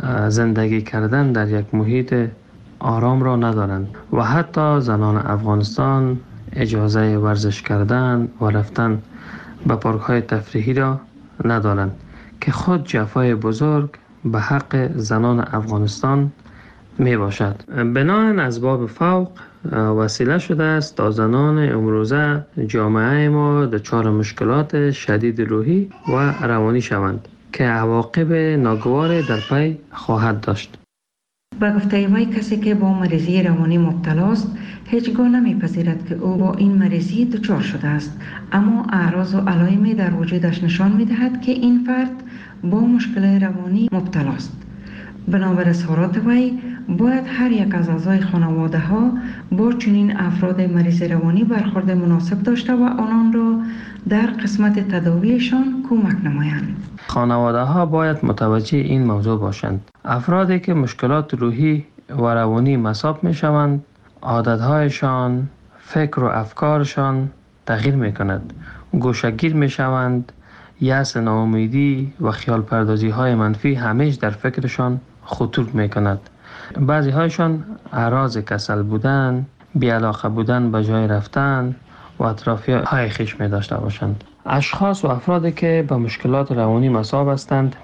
زندگی کردن در یک محیط آرام را ندارند و حتی زنان افغانستان اجازه ورزش کردن و رفتن به پارک‌های تفریحی را ندارند که خود جفای بزرگ به حق زنان افغانستان می باشد. بناهن اسباب فوق وسیله شده است تا زنان امروزه جامعه ما دچار مشکلات شدید روحی و روانی شوند که عواقب ناگواری در پی خواهد داشت. با گفته وی کسی که با مریضی روانی مبتلاست هیچگاه نمیپذیرد که او با این مریضی دچار شده است، اما اعراض و علائمی در وجودش نشان میدهد که این فرد با مشکل روانی مبتلاست. بنابر اظهارات وی باید هر یک از اعضای خانواده ها با چنین افراد مریض روانی برخورد مناسب داشته و آنان را در قسمت تداویشان کمک نمایند. خانواده ها باید متوجه این موضوع باشند. افرادی که مشکلات روحی و روانی مصاب می شوند، عادتهایشان، فکر و افکارشان تغییر می کند. گوشه‌گیر می شوند، یأس، ناامیدی و خیال پردازی های منفی همیشه در فکرشان خطور می کند. بعضی هایشان اعراض کسل بودن، بی‌علاقه بودن به جای رفتن و اطرافی های خیش می داشته باشند. اشخاص و افرادی که به مشکلات روانی مصاب هستند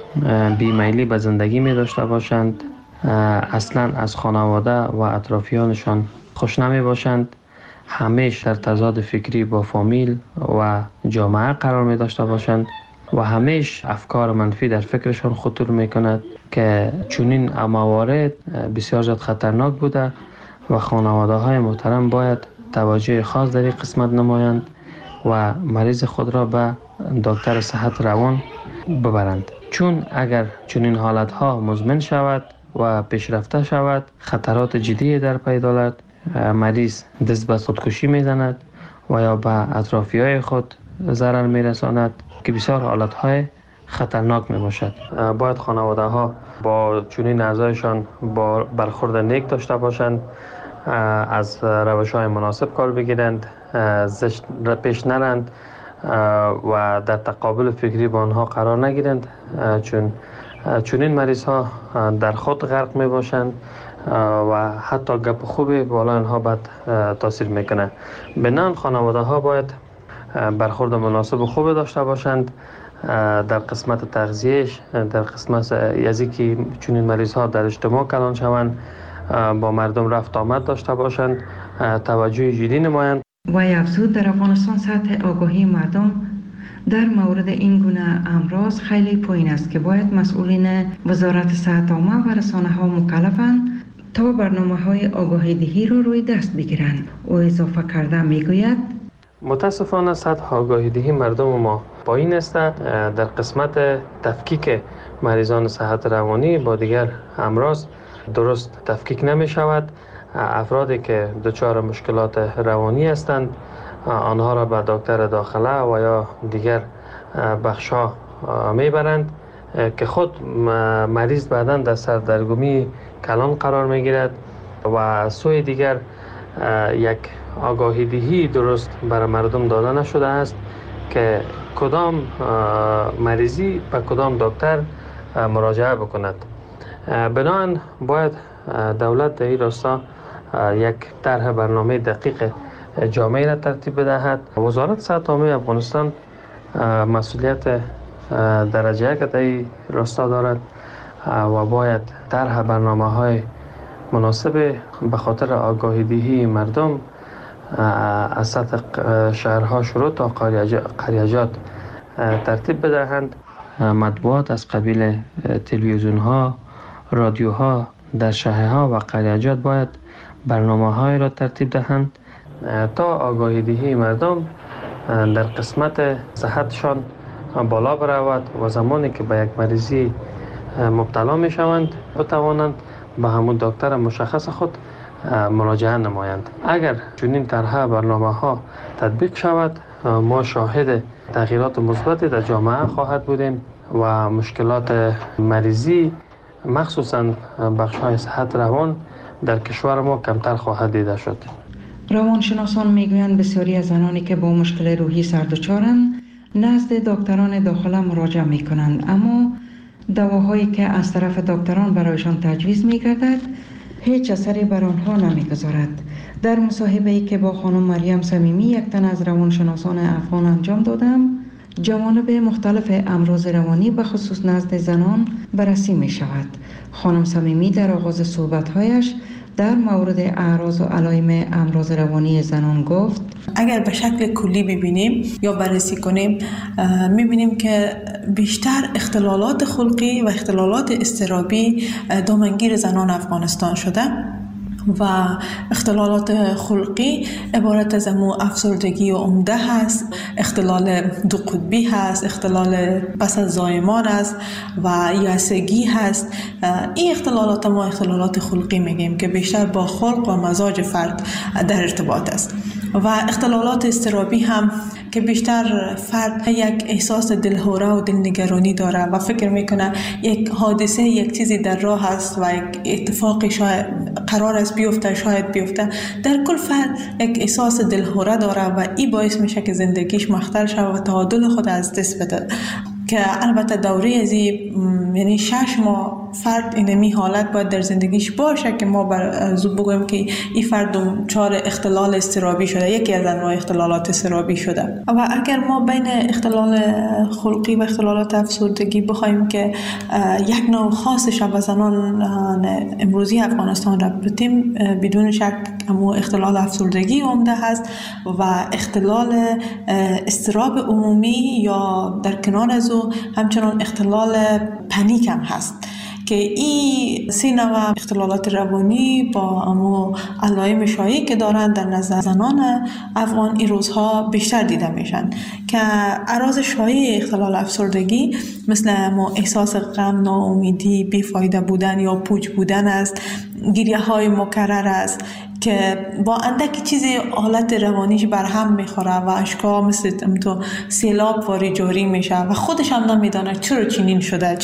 بیمیلی به زندگی می داشته باشند، اصلا از خانواده و اطرافیانشان خوش نمی باشند، همیشه در تضاد فکری با فامیل و جامعه قرار می داشته باشند و همیشه افکار منفی در فکرشان خطور می کند که چنین موارد بسیار زیاد خطرناک بوده و خانواده های محترم باید توجه خاص در این قسمت نمایند و مریض خود را به دکتر صحت روان ببرند، چون اگر چنین حالت ها مزمن شود و پیشرفته شود خطرات جدی در پی دارد. مریض دست به خودکشی میزند و یا به اطرافیای خود ضرر میرساند که بسیار حالت های خطرناک می باشد. باید خانواده ها با چنین اعضایشان با برخورد نیک داشته باشند، از روش های مناسب کار بگیرند، زشت پیش نرند و در تقابل فکری با آنها قرار نگیرند، چون این مریض ها در خود غرق می باشند و حتی گپ خوبی بالا آنها بد تاثیر میکنه. بنان خانواده ها باید برخورد مناسب و خوب داشته باشند در قسمت تغذیهش، در قسمت یزی که چون این مریض ها در اجتماع کلان شوند با مردم رفت آمد داشته باشند، توجه جدی نمایند. و افزود در افغانستان سطح آگاهی مردم در مورد این گونه امراض خیلی پایین است که باید مسئولین وزارت صحت عامه و رسانه ها مکلفند تا برنامه های آگاهی دهی را روی دست بگیرند. او اضافه کرده میگوید متاسفانه سطح آگاهی دهی مردم ما پایین است. در قسمت تفکیک مریضان صحت روانی با دیگر امراض درست تفکیک نمی شود. افرادی که دچار مشکلات روانی هستند آنها را به دکتر داخله و یا دیگر بخش‌ها میبرند که خود مریض بعداً در سردرگمی کلان قرار میگیرد و سوی دیگر یک آگاهی دهی درست برای مردم داده نشده است که کدام مریضی به کدام دکتر مراجعه بکند. بنابراین باید دولت در این راستا یک طرح برنامه دقیق جامعه را ترتیب بدهد. وزارت صحت عامه افغانستان مسئولیت درجه یک در این راستا دارد و باید طرح برنامه‌های مناسب به خاطر آگاهی دهی مردم از سطح شهرها شروع تا قریجات ترتیب بدهند مطبوعات از قبیل تلویزیون ها، رادیوها در شهرها و قریه‌جات باید برنامه‌های را ترتیب دهند تا آگاهی دهی مردم در قسمت صحتشان بالا برود و زمانی که به یک مریضی مبتلا می شوند بتوانند به همون دکتر مشخص خود مراجعه نمایند. اگر چنین طرح برنامه‌ها تطبیق شود ما شاهد تغییرات مثبتی در جامعه خواهد بودیم و مشکلات مریضی مخصوصاً بخش‌های صحت روان در کشور ما کمتر خواهد دیده شد. روانشناسان میگویند بسیاری از زنانی که با مشکل روحی سردچارند نزد دکتران داخله مراجعه میکنند، اما دواهایی که از طرف دکتران برایشان تجویز میگردد هیچ اثری بر آنها نمیگذارد. در مصاحبه‌ای که با خانم مریم صمیمی یک تن از روانشناسان افغان انجام دادم، جوانب مختلف امراض روانی به خصوص نزد زنان بررسی می شود. خانم صمیمی در آغاز صحبت‌هایش در مورد اعراض و علائم امراض روانی زنان گفت: اگر به شکل کلی ببینیم یا بررسی کنیم می‌بینیم که بیشتر اختلالات خلقی و اختلالات اضطرابی دامنگیر زنان افغانستان شده و اختلالات خلقی عبارت از افسردگی عمده هست، اختلال دو قطبی هست، اختلال پس از زایمان است و یائسگی هست. این اختلالات ما اختلالات خلقی میگیم که بیشتر با خلق و مزاج فرد در ارتباط است. و اختلالات اضطرابی هم که بیشتر فرد یک احساس دلهوره و دلنگرانی داره و فکر میکنه یک حادثه، یک چیزی در راه است و یک اتفاقی شاید قرار است بیفته، شاید بیفته. در کل فرد یک احساس دلهوره داره و این باعث میشه که زندگیش مختل شود و تعادل خود از دست بده. که البته دوره یعنی 6 ماه فرد اینمی حالت باید در زندگیش باشه که ما بگویم که این فرد دچار اختلال اضطرابی شده، یکی از انواع اختلالات اضطرابی شده. و اگر ما بین اختلال خلقی و اختلالات افسردگی بخوایم که یک نوع خاصش به زنان امروزی افغانستان را بتیم، بدون شک همو اختلال افسردگی عمده هست و اختلال اضطراب عمومی یا در کنار از همچنان اختلال پنیک هم هست که این 3 نوع اختلالات روانی با امو علائم شایعی که دارند در نظر زنان افغان این روزها بیشتر دیده میشن که اعراض شایع اختلال افسردگی مثل امو احساس غم، ناامیدی، بیفایده بودن یا پوچ بودن است، گریه های مکرر است که با اندکی چیزی حالت روانیش برهم میخوره و اشکا مثل تو سیلاب واری جاری میشه و خودش هم نمیدانه چرا چنین شده،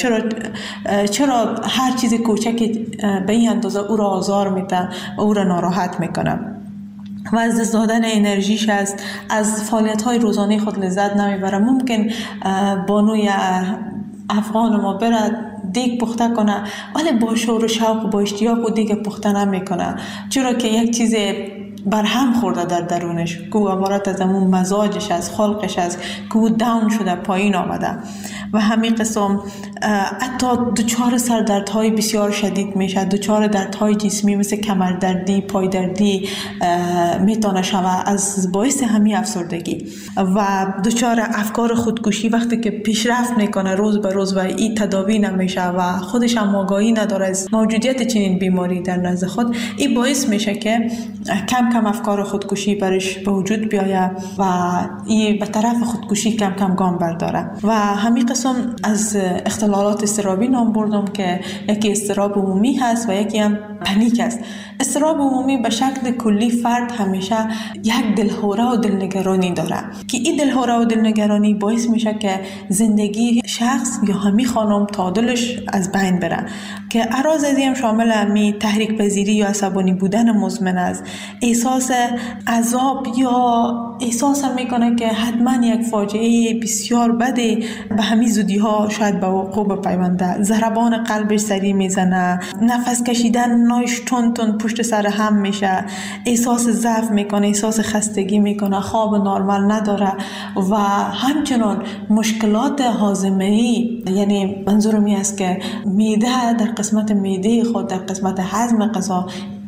چرا هر چیز کوچکی به این اندازه او را آزار میده و او را ناراحت میکنه و از دست دادن انرژیش است، از فعالیت‌های روزانه خود لذت نمیبره. ممکن بانوی افغان ما برد دیگ پخته کنه ولی با شور و شوق و با اشتیاق و دیگ پخته نمیکنه، چرا که یک چیز برهم خورده در درونش که عبارت از همون مزاجش از خلقش است که او داون شده، پایین آمده و همین قسم حتی دچار سردردهای بسیار شدید میشه، دچار دردهای جسمی مثل کمردردی، پایدردی میتونه شود از باعث همین افسردگی و دچار افکار خودکشی وقتی که پیشرفت میکنه روز به روز و این تداوی نمیشه و خودش هم آگاهی نداره از موجودیت چنین بیماری در نزد خود، این باعث میشه که کم افکار خودکشی برش به وجود بیاید و این به طرف خودکشی کم گام برداره. و همین قسم از اختلالات اضطرابی نام بردم که یکی اضطراب عمومی هست و یکی هم پنیک است. اضطراب عمومی به شکل کلی فرد همیشه یک دلهوره و دلنگرانی داره که این دلهوره و دلنگرانی باعث میشه که زندگی شخص یا همین خانم تعادلش از بین بره که اعراض از این شامل همین تحریک پذیری یا عصبانی بودن مزمن است، احساس عذاب یا احساس میکنه که حتما یک فاجعه بسیار بده به همین زودی ها شاید به وقوع بپیونده، ضربان قلبش سریع میزنه، نفس کشیدن نایش تون پشت سر هم میشه، احساس ضعف میکنه، احساس خستگی میکنه، خواب نرمال نداره و همچنان مشکلات هاضمه‌ای، یعنی منظورم این است که معده در قسمت معده خود در قسمت هضم غذا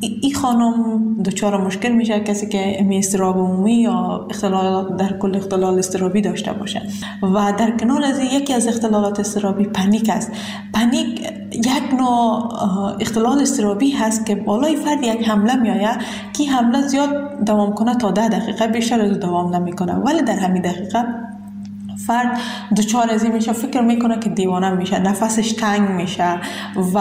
این خانم دچار مشکل میشه کسی که اضطراب عمومی یا اختلالات در کل اختلال اضطرابی داشته باشه. و در کنار از یکی از اختلالات اضطرابی پنیک است. پنیک یک نوع اختلال اضطرابی هست که بالای فرد یک حمله میآید که حمله زیاد دوام کنه تا 10 دقیقه، بیشتر از دوام نمیکنه، ولی در همین دقیقه فرد دچار از این میشه، فکر میکنه که دیوانه میشه، نفسش تنگ میشه و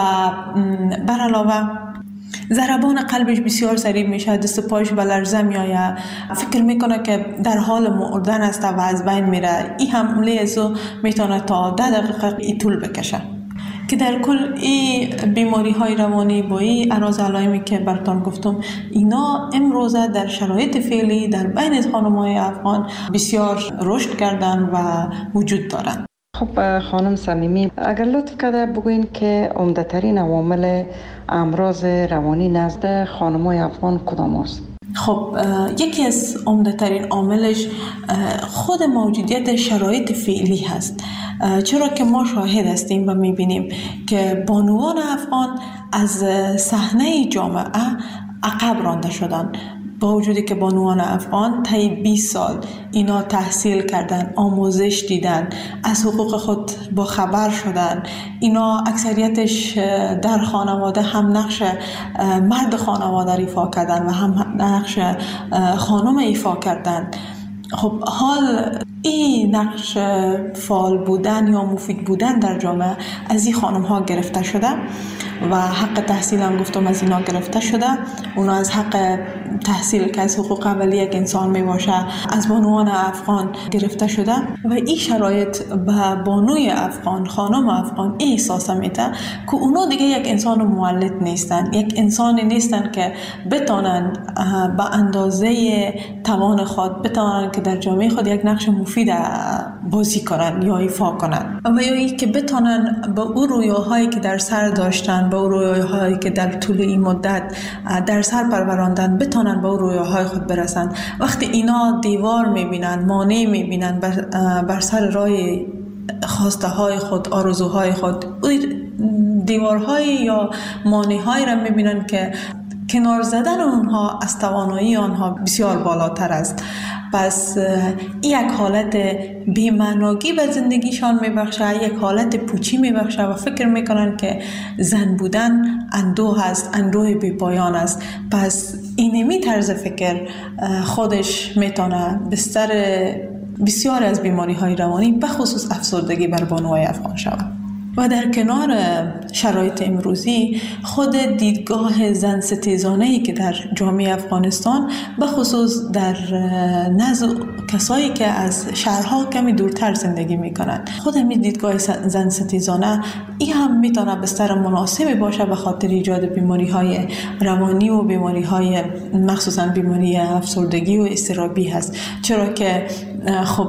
بر علاوه ضربان قلبش بسیار سریع میشه، دست پایش به لرزه میآید، فکر میکنه که در حال مردن است و از بین میره. این حمله ازو میتونه تا 10 دقیقه طول بکشه. که در کل این بیماری های روانی با این اعراض علائمی که براتون گفتم، اینا امروزه در شرایط فعلی در بین خانم‌های افغان بسیار رشد کردن و وجود دارن. خب خانم صمیمی، اگر لطف کرده بگوین که عمده‌ترین عوامل امراض روانی نزد خانم‌های افغان کدام است؟ خب یکی از عمده‌ترین عاملش خود موجودیت شرایط فعلی هست، چرا که ما شاهد هستیم و میبینیم که بانوان افغان از صحنه جامعه عقب رانده شدن. با وجودی که بانوان افغان طی 20 سال اینا تحصیل کردن، آموزش دیدن، از حقوق خود با خبر شدن، اینا اکثریتش در خانواده هم نقش مرد خانواده ایفا کردن و هم نقش خانم ایفا کردن. خب حال این نقش فعال بودن یا مفید بودن در جامعه از این خانم ها گرفته شده و حق تحصیل هم گفتم از اینا گرفته شده. اونا از حق تحصیل که از حقوق اولیه یک انسان می باشه از بانوان افغان گرفته شده و این شرایط به بانوی افغان، خانم افغان این احساس میده که اونا دیگه یک انسان مولد نیستن، یک انسانی نیستن که بتونن به اندازه توان خود بتونن که در جامعه خود یک نقش مفید بازی کنن یا ایفا کنن و یا ای که بتونن به اون رویاهایی که در سر داشتن، به اون رویاهایی که در طول این مدت در سر پروراندن بتونن به اون رویاهای خود برسن. وقتی اینا دیوار میبینن، مانع میبینن بر سر راه خواسته های خود، آرزوهای خود، دیوارهای یا مانع‌هایی را میبینن که کنار زدن اونها از توانایی آنها بسیار بالاتر است. پس یک حالت بی‌معنایی به زندگیشان میبخشه، یک حالت پوچی میبخشه و فکر میکنن که زن بودن اندوه است، اندوه بی پایان است. پس اینمی طرز فکر خودش میتونه بستر بسیار از بیماری های روانی به خصوص افسردگی بر بانوهای افغان شود. و در کنار شرایط امروزی خود دیدگاه زن ستیزانه‌ای که در جامعه افغانستان به خصوص در نزد کسایی که از شهرها کمی دورتر زندگی میکنند، خود همین دیدگاه زن ستیزانه این هم میتونه بستر مناسبی باشه به خاطر ایجاد بیماری های روانی و بیماری های مخصوصا بیماری افسردگی و اضطرابی هست. چرا که خب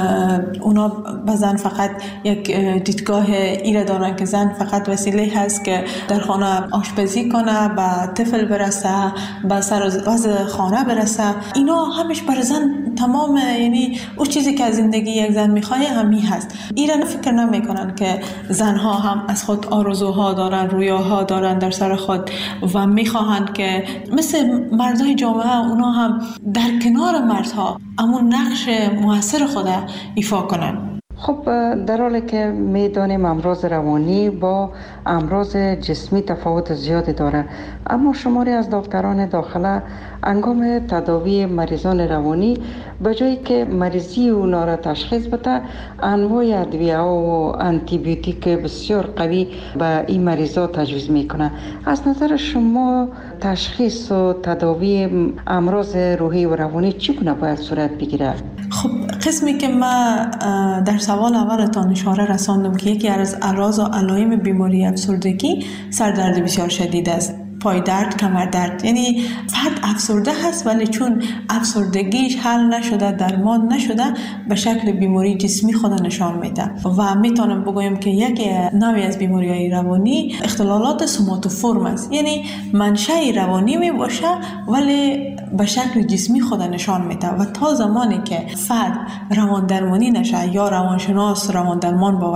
اونا به زن فقط یک دیدگاه ایره دارن که زن فقط وسیله هست که در خانه آشپزی کنه، به طفل برسه، به سر وضع خانه برسه. اینا همش بر زن تمام، یعنی اون چیزی که از زندگی یک زن میخواه همین هست. ایران فکر نمیکنن که زنها هم از خود آرزوها دارن، رویاها دارن در سر خود و میخواهند که مثل مردای جامعه اونا هم در کنار مردها امون نقش موثر خود ایفا کنن. خب در حالی که میدانیم امراض روانی با امراض جسمی تفاوت زیادی داره، اما شماری از دکتران داخله انگام تداوی مریضان روانی به جایی که مریضی اونا را تشخیص بده، انواع ادویه و آنتی بیوتیک بسیار قوی به این مریضا تجویز میکنه. از نظر شما تشخیص و تداوی امراض روحی و روانی چگونه باید صورت بگیره؟ خب قسمی که من در سوال اولتان اشاره رساندم که یکی از اعراض و علائم بیماری افسردگی سردرد بسیار شدید است، پای درد، کمر درد. یعنی فرد افسرده هست ولی چون افسردگیش حل نشده، درمان نشده، به شکل بیماری جسمی خود نشان میده و میتونم بگویم که یک نوعی از بیماری‌های روانی اختلالات سوماتوفورم است. یعنی منشأ روانی می باشه ولی به شکل جسمی خود نشان میده و تا زمانی که فرد روان درمانی نشه یا روانشناس روان درمان با وی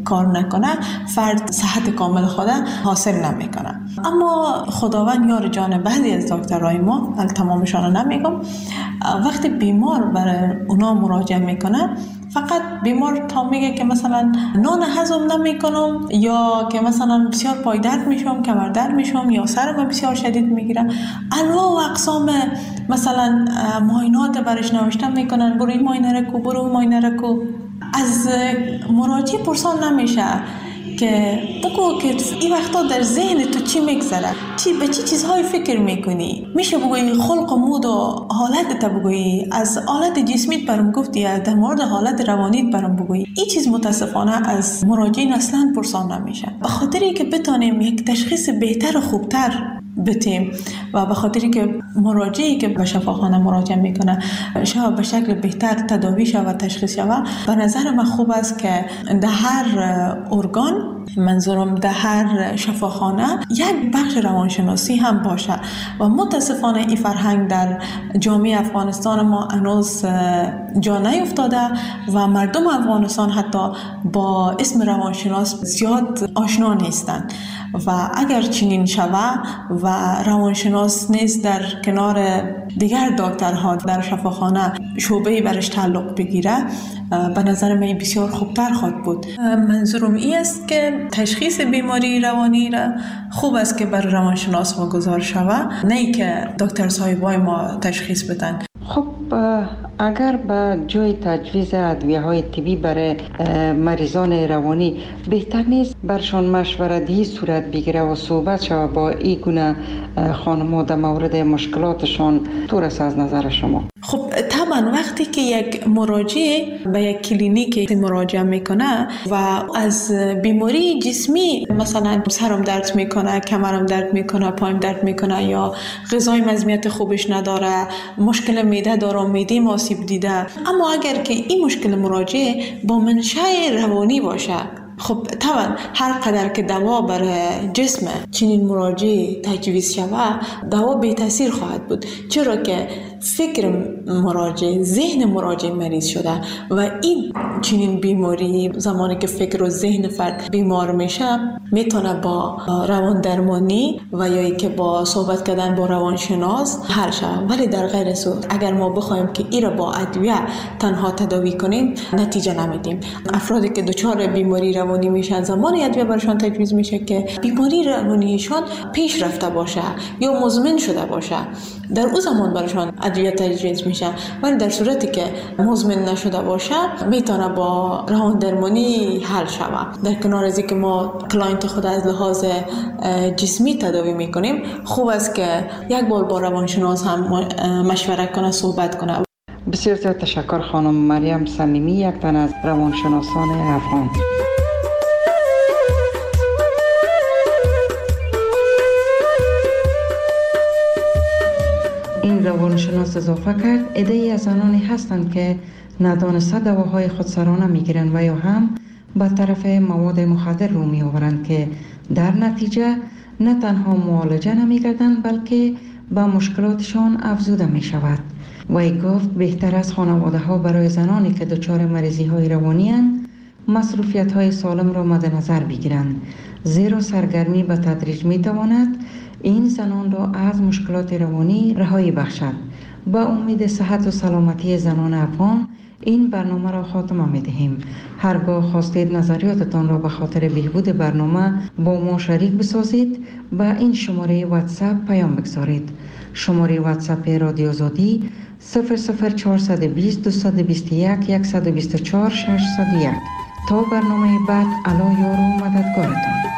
کار نکنه فرد صحت کامل خود حاصل نمیکنه. اما خداوند یار جان بعضی از دکترای ما، تمامشان رو نمیگم، وقتی بیمار برای اونا مراجعه میکنه فقط بیمار تا میگه که مثلا نان هضم نمیکنم یا که مثلا بسیار پای درد میشم، کمر درد میشم یا سرم بسیار شدید میگیره، انواع و اقسام مثلا معاینات برش نوشته میکنن، برو این معاینه رو کو، برو اون معاینه رو کو. از مراجع پرسان نمیشه که بگو که این وقتا در ذهن تو چی میگذره، به چی چیزهای فکر میکنی. میشه بگویی خلق و مود و حالت تا بگویی، از حالت جسمیت برام گفتی، در مورد حالت روانیت برام بگویی. این چیز متاسفانه از مراجعین اصلا پرسان نمیشه، به خاطری که بتانیم یک تشخیص بهتر و خوبتر بتیم و به خاطری که مراجعی که به شفاخانه مراجعه میکنه شاید به شکل بهتر تداوی شود و تشخیص شود. به نظر من خوب است که در هر ارگان، منظورم در هر شفاخانه، یک بخش روانشناسی هم باشه و متاسفانه این فرهنگ در جامعه افغانستان ما هنوز جا نیفتاده و مردم افغانستان حتی با اسم روانشناس زیاد آشنا نیستند و اگر چنین شود و روانشناس نیست در کنار دیگر دکترها در شفاخانه شعبه‌ای برش تعلق بگیره، به نظر من بسیار خوبتر خواهد بود. منظورم این است که تشخیص بیماری روانی را خوب است که بر روانشناس واگذار شود، نه که دکتر صاحبای ما تشخیص بدن. خب اگر به جای تجویز ادویه‌های طبی برای مریضان روانی بهتر نیست برشان مشورتی صورت بگیره و صحبت شود با این گونه خانم‌ها در مورد مشکلاتشان؟ طور است از نظر شما؟ خب طبعا وقتی که یک مراجع به یک کلینیک مراجعه میکنه و از بیماری جسمی، مثلا سرم درد میکنه، کمرم درد میکنه، پایم درد میکنه یا غذای مزمیت خوبش نداره، مشکل معده داره، معده آسیب دیده، اما اگر که این مشکل مراجع با منشأ روانی باشه، خب طبعا هر قدر که دوا برای جسم چنین مراجع تجویز شود، دوا بی تاثیر خواهد بود، چرا که فکر مراجع، ذهن مراجع مریض شده و این چنین بیماری زمانی که فکر و ذهن فرد بیمار میشه میتونه با روان درمانی و یا ای که با صحبت کردن با روانشناس حل شود. ولی در غیر صورت اگر ما بخوایم که این را با ادویه تنها تداوی کنیم نتیجه نمیدیم. افرادی که دچار بیماری روانی میشن زمانی ادویه برشان تجویز میشه که بیماری روانیشان پیش رفته باشه یا مزمن شده باشه، در اون زمان برشان ادویه تجویز میشه. ولی در صورتی که مزمن نشده باشه میتونه با روان درمانی حل شود. در کنار از اینکه ما کلاینت خود از لحاظ جسمی تداوی میکنیم، خوب است که یک بار با روانشناس هم مشوره کنه، صحبت کنه. بسیار زیاد تشکر خانم مریم صمیمی، یک تن از روانشناسان افغان. این روانشناس اضافه کرد عده‌ای از زنانی هستند که ندانسته دواهای خودسرانه میگیرند و یا هم به طرف مواد مخدر رو میآورند که در نتیجه نه تنها معالجه نمیگردند بلکه به مشکلاتشان افزوده می شود. وی گفت بهتر از خانواده ها برای زنانی که دچار مریضی های روانی اند مصروفیت های سالم را مد نظر بگیرند، زیرا سرگرمی به تدریج می تواند این زنان را از مشکلات روانی رهایی بخشد. با امید صحت و سلامتی زنان افغان این برنامه را خاتمه می دهیم. هرگاه خواستید نظریاتتان را به خاطر بهبود برنامه با ما شریک بسازید، با این شماره واتساپ پیام بگذارید. شماره واتساپ رادیو آزادی 00420 221 124 601. تا برنامه بعد، الله یار و مددگارتان.